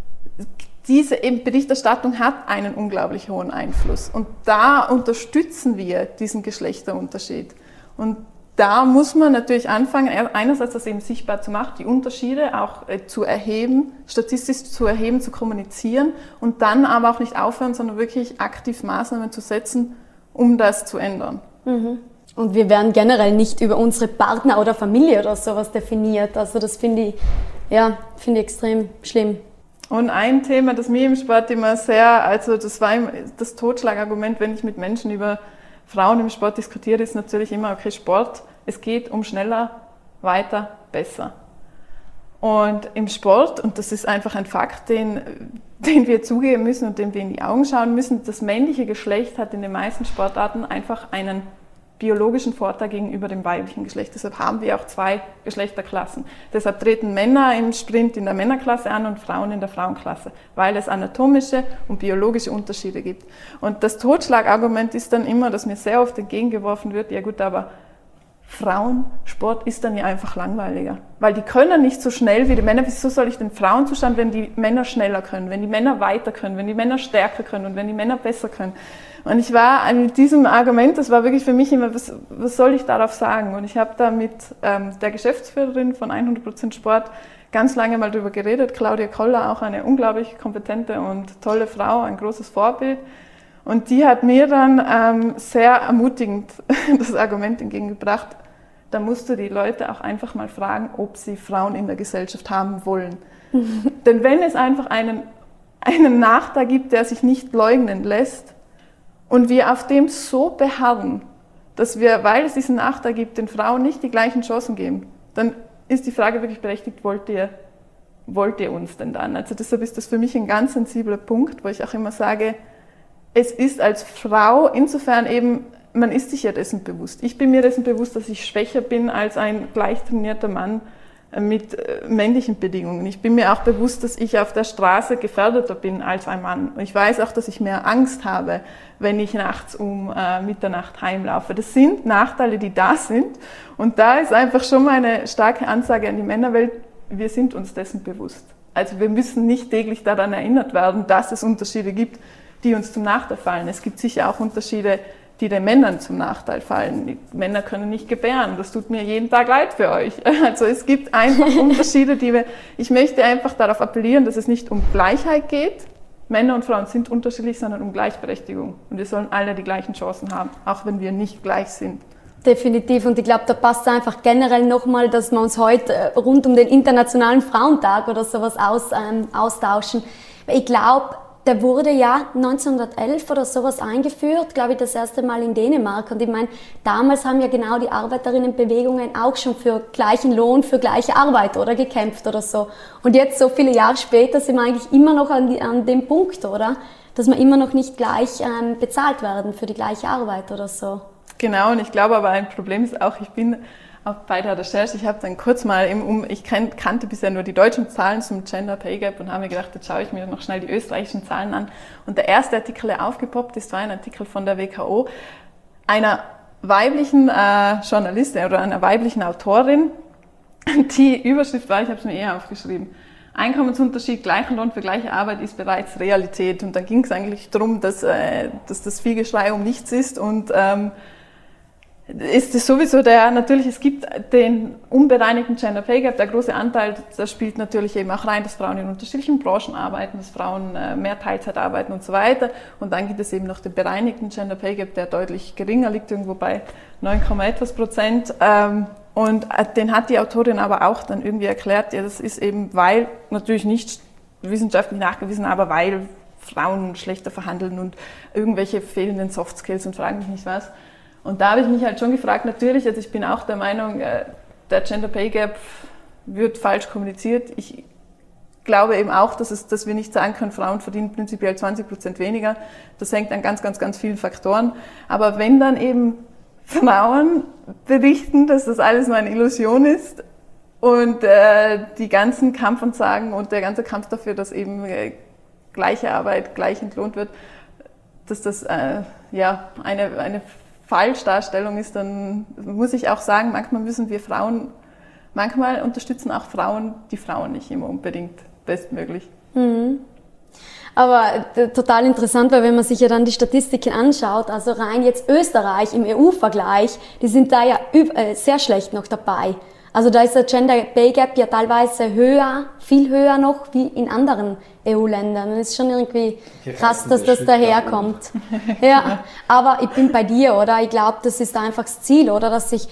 [SPEAKER 1] diese Berichterstattung hat einen unglaublich hohen Einfluss. Und da unterstützen wir diesen Geschlechterunterschied. Und da muss man natürlich anfangen, einerseits das eben sichtbar zu machen, die Unterschiede auch zu erheben, statistisch zu erheben, zu kommunizieren und dann aber auch nicht aufhören, sondern wirklich aktiv Maßnahmen zu setzen, um das zu ändern.
[SPEAKER 2] Und wir werden generell nicht über unsere Partner oder Familie oder sowas definiert. Also das finde ich extrem schlimm.
[SPEAKER 1] Und ein Thema, das mir im Sport immer das war das Totschlagargument, wenn ich mit Menschen über Frauen im Sport diskutiere, ist natürlich immer, okay, Sport, es geht um schneller, weiter, besser. Und im Sport, und das ist einfach ein Fakt, den wir zugeben müssen und dem wir in die Augen schauen müssen, das männliche Geschlecht hat in den meisten Sportarten einfach einen biologischen Vorteil gegenüber dem weiblichen Geschlecht. Deshalb haben wir auch 2 Geschlechterklassen. Deshalb treten Männer im Sprint in der Männerklasse an und Frauen in der Frauenklasse, weil es anatomische und biologische Unterschiede gibt. Und das Totschlagargument ist dann immer, dass mir sehr oft entgegengeworfen wird, ja gut, aber Frauensport ist dann ja einfach langweiliger, weil die können nicht so schnell wie die Männer. Wieso soll ich den Frauen zuschauen, wenn die Männer schneller können, wenn die Männer weiter können, wenn die Männer stärker können und wenn die Männer besser können? Und ich war mit diesem Argument, das war wirklich für mich immer, was soll ich darauf sagen? Und ich habe da mit der Geschäftsführerin von 100% Sport ganz lange mal drüber geredet, Claudia Koller, auch eine unglaublich kompetente und tolle Frau, ein großes Vorbild. Und die hat mir dann sehr ermutigend das Argument entgegengebracht, da musst du die Leute auch einfach mal fragen, ob sie Frauen in der Gesellschaft haben wollen. Denn wenn es einfach einen Nachteil gibt, der sich nicht leugnen lässt, und wir auf dem so beharren, dass wir, weil es diesen Nachteil gibt, den Frauen nicht die gleichen Chancen geben, dann ist die Frage wirklich berechtigt, wollt ihr uns denn dann? Also deshalb ist das für mich ein ganz sensibler Punkt, wo ich auch immer sage, es ist als Frau insofern eben, man ist sich ja dessen bewusst. Ich bin mir dessen bewusst, dass ich schwächer bin als ein gleich trainierter Mann mit männlichen Bedingungen. Ich bin mir auch bewusst, dass ich auf der Straße gefährdeter bin als ein Mann. Und ich weiß auch, dass ich mehr Angst habe, wenn ich nachts um Mitternacht heimlaufe. Das sind Nachteile, die da sind. Und da ist einfach schon mal eine starke Ansage an die Männerwelt, wir sind uns dessen bewusst. Also wir müssen nicht täglich daran erinnert werden, dass es Unterschiede gibt, die uns zum Nachteil fallen. Es gibt sicher auch Unterschiede, die den Männern zum Nachteil fallen. Die Männer können nicht gebären, das tut mir jeden Tag leid für euch. Also es gibt einfach Unterschiede, ich möchte einfach darauf appellieren, dass es nicht um Gleichheit geht. Männer und Frauen sind unterschiedlich, sondern um Gleichberechtigung. Und wir sollen alle die gleichen Chancen haben, auch wenn wir nicht gleich sind.
[SPEAKER 2] Definitiv. Und ich glaube, da passt einfach generell nochmal, dass wir uns heute rund um den Internationalen Frauentag oder sowas austauschen. Ich glaube, der wurde ja 1911 oder sowas eingeführt, glaube ich, das erste Mal in Dänemark. Und ich meine, damals haben ja genau die Arbeiterinnenbewegungen auch schon für gleichen Lohn, für gleiche Arbeit oder gekämpft oder so. Und jetzt, so viele Jahre später, sind wir eigentlich immer noch an dem Punkt, oder? Dass wir immer noch nicht gleich bezahlt werden für die gleiche Arbeit oder so.
[SPEAKER 1] Genau, und ich glaube aber ein Problem ist auch, ich bin auch bei der Recherche, ich habe dann kurz mal, ich kannte bisher nur die deutschen Zahlen zum Gender Pay Gap und habe mir gedacht, jetzt schaue ich mir noch schnell die österreichischen Zahlen an. Und der erste Artikel, der aufgepoppt ist, war ein Artikel von der WKO, einer weiblichen Journalistin oder einer weiblichen Autorin. Die Überschrift war, ich habe es mir eher aufgeschrieben, Einkommensunterschied, gleichen Lohn für gleiche Arbeit ist bereits Realität. Und da ging es eigentlich darum, dass das Vielgeschrei um nichts ist und ist es sowieso natürlich, es gibt den unbereinigten Gender Pay Gap, der große Anteil, das spielt natürlich eben auch rein, dass Frauen in unterschiedlichen Branchen arbeiten, dass Frauen mehr Teilzeit arbeiten und so weiter. Und dann gibt es eben noch den bereinigten Gender Pay Gap, der deutlich geringer liegt, irgendwo bei 9, etwas Prozent. Und den hat die Autorin aber auch dann irgendwie erklärt, ja, das ist eben, weil, natürlich nicht wissenschaftlich nachgewiesen, aber weil Frauen schlechter verhandeln und irgendwelche fehlenden Soft Skills und fragen mich nicht was. Und da habe ich mich halt schon gefragt, natürlich, also ich bin auch der Meinung, der Gender Pay Gap wird falsch kommuniziert. Ich glaube eben auch, dass wir nicht sagen können, Frauen verdienen prinzipiell 20% weniger. Das hängt an ganz, ganz, ganz vielen Faktoren. Aber wenn dann eben Frauen berichten, dass das alles nur eine Illusion ist und die ganzen Kampfansagen und der ganze Kampf dafür, dass eben gleiche Arbeit gleich entlohnt wird, dass das eine Falschdarstellung ist, dann muss ich auch sagen, manchmal unterstützen auch Frauen die Frauen nicht immer unbedingt bestmöglich.
[SPEAKER 2] Mhm. Aber total interessant, weil wenn man sich ja dann die Statistiken anschaut, also rein jetzt Österreich im EU-Vergleich, die sind da ja sehr schlecht noch dabei. Also da ist der Gender Pay Gap ja teilweise höher, viel höher noch wie in anderen EU-Ländern. Das ist schon irgendwie krass, dass das daherkommt. Ja, aber ich bin bei dir, oder? Ich glaube, das ist einfach das Ziel, oder? Dass sich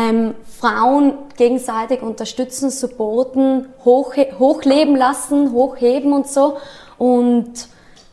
[SPEAKER 2] Frauen gegenseitig unterstützen, supporten, hochleben lassen, hochheben und so. Und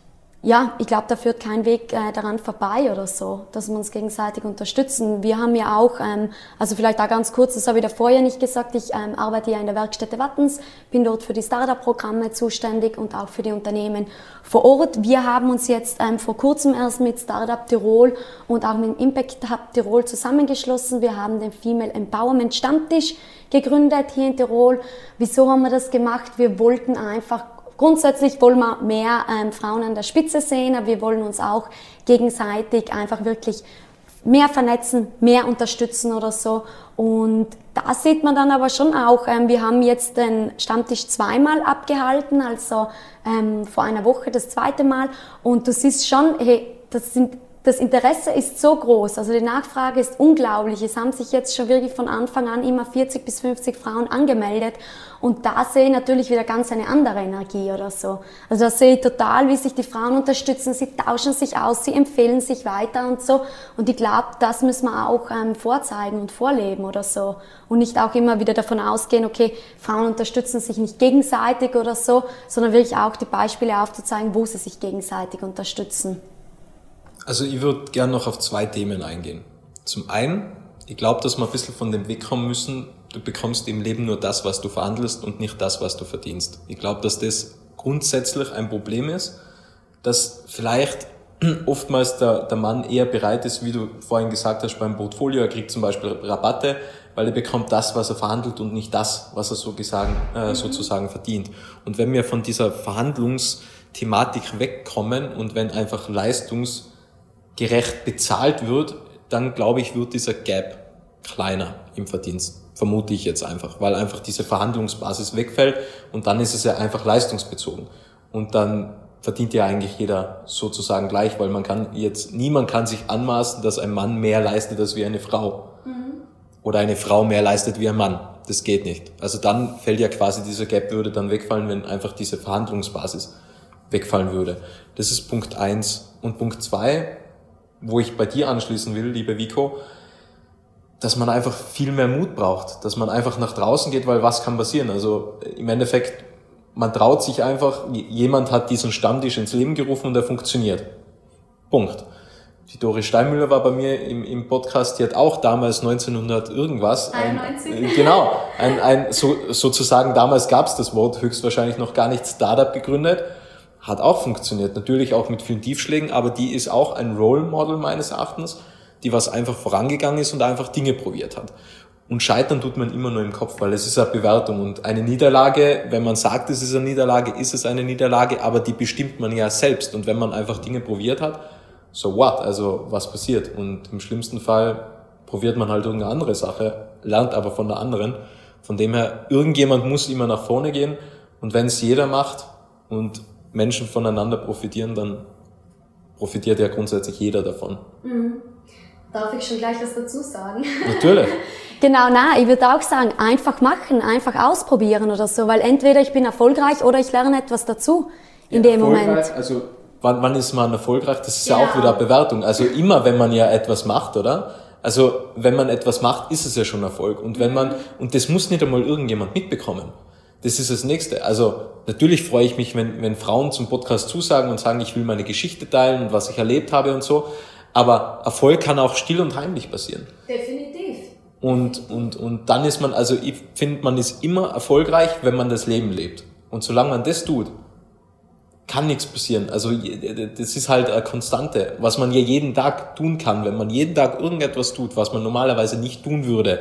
[SPEAKER 2] ja, ich glaube, da führt kein Weg daran vorbei oder so, dass wir uns gegenseitig unterstützen. Wir haben ja auch, also vielleicht auch ganz kurz, das habe ich davor ja nicht gesagt, ich arbeite ja in der Werkstätte Wattens, bin dort für die Startup-Programme zuständig und auch für die Unternehmen vor Ort. Wir haben uns jetzt vor kurzem erst mit Startup Tirol und auch mit dem Impact Hub Tirol zusammengeschlossen. Wir haben den Female Empowerment Stammtisch gegründet hier in Tirol. Wieso haben wir das gemacht? Wir wollten einfach grundsätzlich wollen wir mehr Frauen an der Spitze sehen, aber wir wollen uns auch gegenseitig einfach wirklich mehr vernetzen, mehr unterstützen oder so. Und da sieht man dann aber schon auch, wir haben jetzt den Stammtisch zweimal abgehalten, also vor einer Woche das zweite Mal. Und du siehst schon, hey, das Interesse ist so groß, also die Nachfrage ist unglaublich. Es haben sich jetzt schon wirklich von Anfang an immer 40 bis 50 Frauen angemeldet. Und da sehe ich natürlich wieder ganz eine andere Energie oder so. Also da sehe ich total, wie sich die Frauen unterstützen, sie tauschen sich aus, sie empfehlen sich weiter und so. Und ich glaube, das müssen wir auch vorzeigen und vorleben oder so. Und nicht auch immer wieder davon ausgehen, okay, Frauen unterstützen sich nicht gegenseitig oder so, sondern wirklich auch die Beispiele aufzuzeigen, wo sie sich gegenseitig unterstützen.
[SPEAKER 4] Also ich würde gerne noch auf 2 Themen eingehen. Zum einen, ich glaube, dass wir ein bisschen von dem wegkommen müssen, du bekommst im Leben nur das, was du verhandelst und nicht das, was du verdienst. Ich glaube, dass das grundsätzlich ein Problem ist, dass vielleicht oftmals der Mann eher bereit ist, wie du vorhin gesagt hast, beim Portfolio, er kriegt zum Beispiel Rabatte, weil er bekommt das, was er verhandelt und nicht das, was er sozusagen verdient. Und wenn wir von dieser Verhandlungsthematik wegkommen und wenn einfach leistungsgerecht bezahlt wird, dann glaube ich, wird dieser Gap kleiner im Verdienst. Vermute ich jetzt einfach, weil einfach diese Verhandlungsbasis wegfällt und dann ist es ja einfach leistungsbezogen. Und dann verdient ja eigentlich jeder sozusagen gleich, weil niemand kann sich anmaßen, dass ein Mann mehr leistet als wie eine Frau. Mhm. Oder eine Frau mehr leistet wie ein Mann. Das geht nicht. Also dann fällt ja quasi dieser Gap, würde dann wegfallen, wenn einfach diese Verhandlungsbasis wegfallen würde. Das ist Punkt 1. Und Punkt 2, wo ich bei dir anschließen will, liebe Vico, dass man einfach viel mehr Mut braucht, dass man einfach nach draußen geht, weil was kann passieren? Also im Endeffekt, man traut sich einfach, jemand hat diesen Stammtisch ins Leben gerufen und er funktioniert. Punkt. Die Doris Steinmüller war bei mir im Podcast, die hat auch damals 1900 irgendwas.
[SPEAKER 2] 91.
[SPEAKER 4] Genau, sozusagen, damals gab es das Wort höchstwahrscheinlich noch gar nicht, Startup gegründet. Hat auch funktioniert, natürlich auch mit vielen Tiefschlägen, aber die ist auch ein Role Model meines Erachtens, die was einfach vorangegangen ist und einfach Dinge probiert hat. Und scheitern tut man immer nur im Kopf, weil es ist eine Bewertung und eine Niederlage, wenn man sagt, es ist eine Niederlage, ist es eine Niederlage, aber die bestimmt man ja selbst. Und wenn man einfach Dinge probiert hat, so what? Also was passiert? Und im schlimmsten Fall probiert man halt irgendeine andere Sache, lernt aber von der anderen. Von dem her, irgendjemand muss immer nach vorne gehen und wenn es jeder macht und Menschen voneinander profitieren, dann profitiert ja grundsätzlich jeder davon.
[SPEAKER 2] Darf ich schon gleich was dazu sagen?
[SPEAKER 4] Natürlich.
[SPEAKER 2] Genau, nein, ich würde auch sagen, einfach machen, einfach ausprobieren oder so, weil entweder ich bin erfolgreich oder ich lerne etwas dazu in dem Moment.
[SPEAKER 4] Also wann ist man erfolgreich? Das ist ja auch wieder eine Bewertung. Also immer, wenn man ja etwas macht, oder? Also wenn man etwas macht, ist es ja schon Erfolg. Und und das muss nicht einmal irgendjemand mitbekommen. Das ist das Nächste. Also natürlich freue ich mich, wenn Frauen zum Podcast zusagen und sagen, ich will meine Geschichte teilen und was ich erlebt habe und so. Aber Erfolg kann auch still und heimlich passieren.
[SPEAKER 2] Definitiv.
[SPEAKER 4] Und dann ist man, also ich finde, man ist immer erfolgreich, wenn man das Leben lebt. Und solange man das tut, kann nichts passieren. Also das ist halt eine Konstante, was man ja jeden Tag tun kann. Wenn man jeden Tag irgendetwas tut, was man normalerweise nicht tun würde,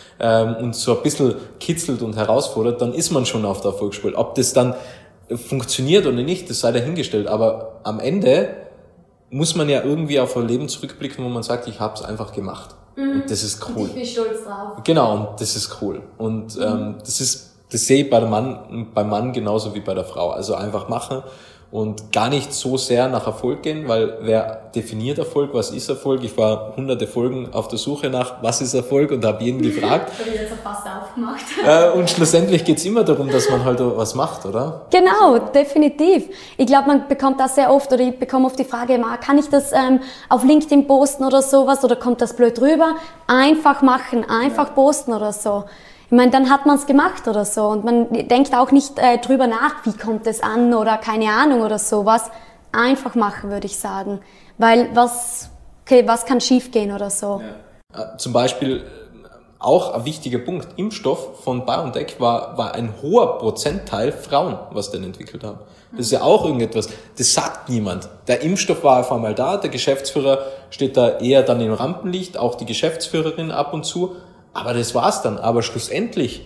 [SPEAKER 4] und so ein bisschen kitzelt und herausfordert, dann ist man schon auf der Erfolgsspur. Ob das dann funktioniert oder nicht, das sei dahingestellt. Aber am Ende muss man ja irgendwie auf ein Leben zurückblicken, wo man sagt, ich habe es einfach gemacht. Und das ist cool.
[SPEAKER 2] Und ich bin stolz drauf.
[SPEAKER 4] Genau, und das ist cool. Und das sehe ich beim Mann genauso wie bei der Frau. Also einfach machen und gar nicht so sehr nach Erfolg gehen, weil wer definiert Erfolg, was ist Erfolg? Ich war hunderte Folgen auf der Suche nach, was ist Erfolg und habe jeden gefragt.
[SPEAKER 2] Das habe ich jetzt fast aufgemacht.
[SPEAKER 4] Und schlussendlich geht's immer darum, dass man halt was macht, oder?
[SPEAKER 2] Genau, definitiv. Ich glaube, man bekommt das sehr oft, oder ich bekomme oft die Frage, kann ich das auf LinkedIn posten oder sowas, oder kommt das blöd rüber? Einfach machen, einfach posten oder so. Ich meine, dann hat man es gemacht oder so und man denkt auch nicht drüber nach, wie kommt es an oder keine Ahnung oder sowas. Einfach machen, würde ich sagen. Weil was kann schiefgehen oder so?
[SPEAKER 4] Ja. Zum Beispiel auch ein wichtiger Punkt, Impfstoff von BioNTech war ein hoher Prozentteil Frauen, was den entwickelt haben. Das ist ja auch irgendetwas, das sagt niemand. Der Impfstoff war auf einmal da, der Geschäftsführer steht da eher dann im Rampenlicht, auch die Geschäftsführerin ab und zu. Aber das war's dann. Aber schlussendlich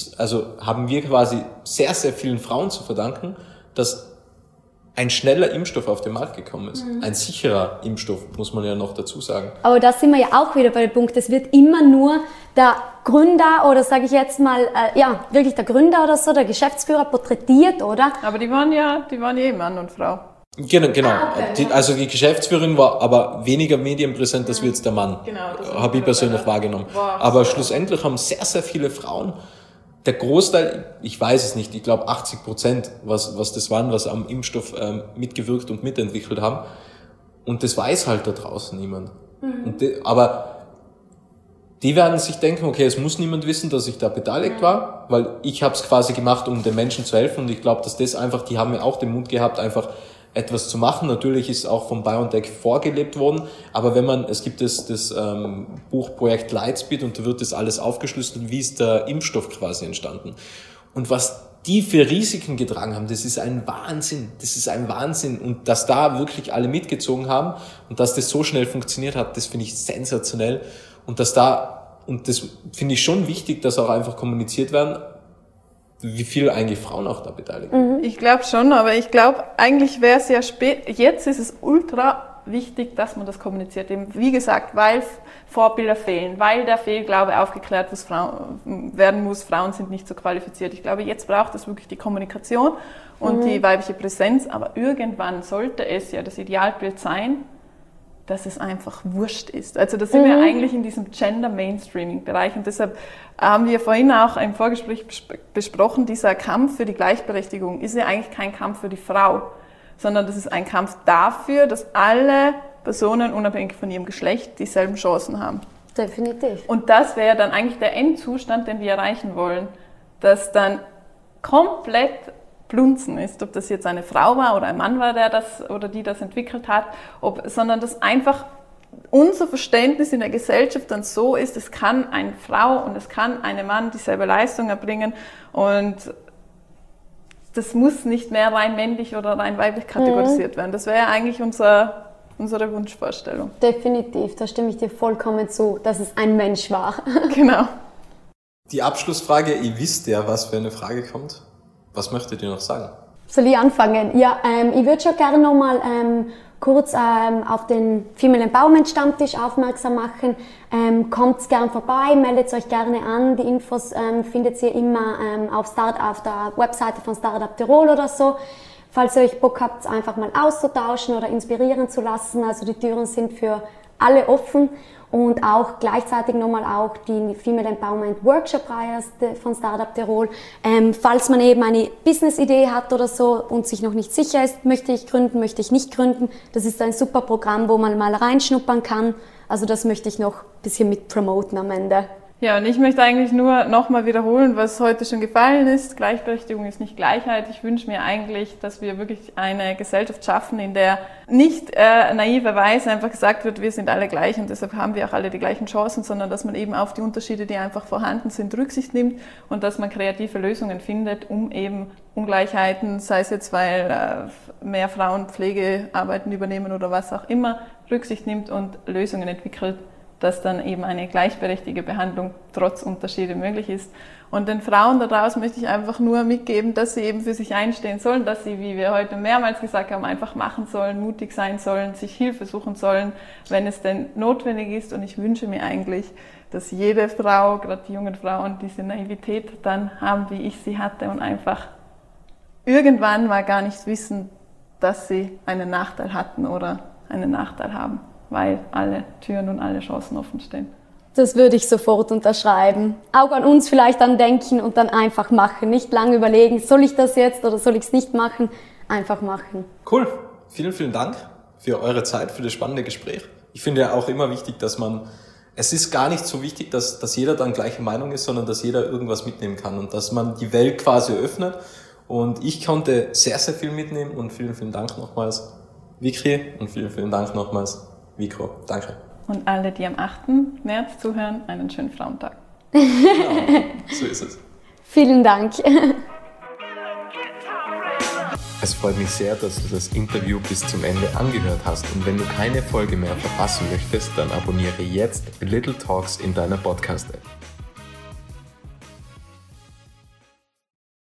[SPEAKER 4] haben wir quasi sehr, sehr vielen Frauen zu verdanken, dass ein schneller Impfstoff auf den Markt gekommen ist. Ein sicherer Impfstoff, muss man ja noch dazu sagen.
[SPEAKER 2] Aber da sind wir ja auch wieder bei dem Punkt, es wird immer nur der Gründer oder sage ich jetzt mal, wirklich der Gründer oder so, der Geschäftsführer porträtiert, oder?
[SPEAKER 1] Aber die waren ja Mann und Frau.
[SPEAKER 4] Genau.
[SPEAKER 2] Okay.
[SPEAKER 4] Die Geschäftsführerin war aber weniger medienpräsent, als wie jetzt der Mann.
[SPEAKER 1] Genau.
[SPEAKER 4] Habe ich persönlich wahrgenommen. Aber schlussendlich haben sehr, sehr viele Frauen, der Großteil, ich weiß es nicht, ich glaube 80%, was das waren, was am Impfstoff mitgewirkt und mitentwickelt haben. Und das weiß halt da draußen niemand. Aber die werden sich denken, okay, es muss niemand wissen, dass ich da beteiligt war, weil ich habe es quasi gemacht, um den Menschen zu helfen. Und ich glaube, dass das einfach, die haben ja auch den Mut gehabt, einfach etwas zu machen. Natürlich ist auch vom BioNTech vorgelebt worden, aber es gibt das Buchprojekt Lightspeed und da wird das alles aufgeschlüsselt, wie ist der Impfstoff quasi entstanden. Und was die für Risiken getragen haben, das ist ein Wahnsinn. Und dass da wirklich alle mitgezogen haben und dass das so schnell funktioniert hat, das finde ich sensationell. Und das finde ich schon wichtig, dass auch einfach kommuniziert werden, wie viel eigentlich Frauen auch da beteiligt sind.
[SPEAKER 1] Ich glaube schon, aber ich glaube, eigentlich wäre es ja spät. Jetzt ist es ultra wichtig, dass man das kommuniziert. Eben, wie gesagt, weil Vorbilder fehlen, weil der Fehlglaube aufgeklärt werden muss, Frauen sind nicht so qualifiziert. Ich glaube, jetzt braucht es wirklich die Kommunikation und die weibliche Präsenz, aber irgendwann sollte es ja das Idealbild sein, dass es einfach wurscht ist. Also da sind wir eigentlich in diesem Gender-Mainstreaming-Bereich und deshalb haben wir vorhin auch im Vorgespräch besprochen, dieser Kampf für die Gleichberechtigung ist ja eigentlich kein Kampf für die Frau, sondern das ist ein Kampf dafür, dass alle Personen unabhängig von ihrem Geschlecht dieselben Chancen haben.
[SPEAKER 2] Definitiv.
[SPEAKER 1] Und das wäre dann eigentlich der Endzustand, den wir erreichen wollen, dass dann komplett Blunzen ist, ob das jetzt eine Frau war oder ein Mann war, der das oder die das entwickelt hat, sondern dass einfach unser Verständnis in der Gesellschaft dann so ist, es kann eine Frau und es kann ein Mann dieselbe Leistung erbringen und das muss nicht mehr rein männlich oder rein weiblich kategorisiert werden. Das wäre eigentlich unsere Wunschvorstellung.
[SPEAKER 2] Definitiv, da stimme ich dir vollkommen zu, dass es ein Mensch war.
[SPEAKER 1] Genau.
[SPEAKER 4] Die Abschlussfrage, ihr wisst ja, was für eine Frage kommt. Was möchtet ihr noch sagen?
[SPEAKER 2] Soll ich anfangen? Ja, ich würde schon gerne nochmal kurz auf den Female Empowerment Stammtisch aufmerksam machen. Kommt gern vorbei, meldet euch gerne an. Die Infos findet ihr immer auf der Webseite von Startup Tirol oder so. Falls ihr euch Bock habt, einfach mal auszutauschen oder inspirieren zu lassen. Also die Türen sind für alle offen. Und auch gleichzeitig nochmal auch die Female Empowerment Workshop-Reihe von Startup Tirol. Falls man eben eine Business-Idee hat oder so und sich noch nicht sicher ist, möchte ich gründen, möchte ich nicht gründen. Das ist ein super Programm, wo man mal reinschnuppern kann. Also das möchte ich noch ein bisschen mit promoten am Ende.
[SPEAKER 1] Ja, und ich möchte eigentlich nur nochmal wiederholen, was heute schon gefallen ist. Gleichberechtigung ist nicht Gleichheit. Ich wünsche mir eigentlich, dass wir wirklich eine Gesellschaft schaffen, in der nicht naiverweise einfach gesagt wird, wir sind alle gleich und deshalb haben wir auch alle die gleichen Chancen, sondern dass man eben auf die Unterschiede, die einfach vorhanden sind, Rücksicht nimmt und dass man kreative Lösungen findet, um eben Ungleichheiten, sei es jetzt, weil mehr Frauen Pflegearbeiten übernehmen oder was auch immer, Rücksicht nimmt und Lösungen entwickelt, dass dann eben eine gleichberechtigte Behandlung trotz Unterschiede möglich ist. Und den Frauen da draußen möchte ich einfach nur mitgeben, dass sie eben für sich einstehen sollen, dass sie, wie wir heute mehrmals gesagt haben, einfach machen sollen, mutig sein sollen, sich Hilfe suchen sollen, wenn es denn notwendig ist. Und ich wünsche mir eigentlich, dass jede Frau, gerade die jungen Frauen, diese Naivität dann haben, wie ich sie hatte und einfach irgendwann mal gar nicht wissen, dass sie einen Nachteil hatten oder einen Nachteil haben, weil alle Türen und alle Chancen offen stehen.
[SPEAKER 2] Das würde ich sofort unterschreiben. Auch an uns vielleicht dann denken und dann einfach machen. Nicht lange überlegen, soll ich das jetzt oder soll ich es nicht machen? Einfach machen.
[SPEAKER 4] Cool. Vielen, vielen Dank für eure Zeit, für das spannende Gespräch. Ich finde ja auch immer wichtig, es ist gar nicht so wichtig, dass jeder dann gleiche Meinung ist, sondern dass jeder irgendwas mitnehmen kann und dass man die Welt quasi öffnet. Und ich konnte sehr, sehr viel mitnehmen und vielen, vielen Dank nochmals, Vikri, und vielen, vielen Dank nochmals, Vikro. Danke.
[SPEAKER 1] Und alle, die am 8. März zuhören, einen schönen Frauentag.
[SPEAKER 4] Genau, so ist es.
[SPEAKER 2] Vielen Dank.
[SPEAKER 3] Es freut mich sehr, dass du das Interview bis zum Ende angehört hast und wenn du keine Folge mehr verpassen möchtest, dann abonniere jetzt Little Talks in deiner Podcast-App.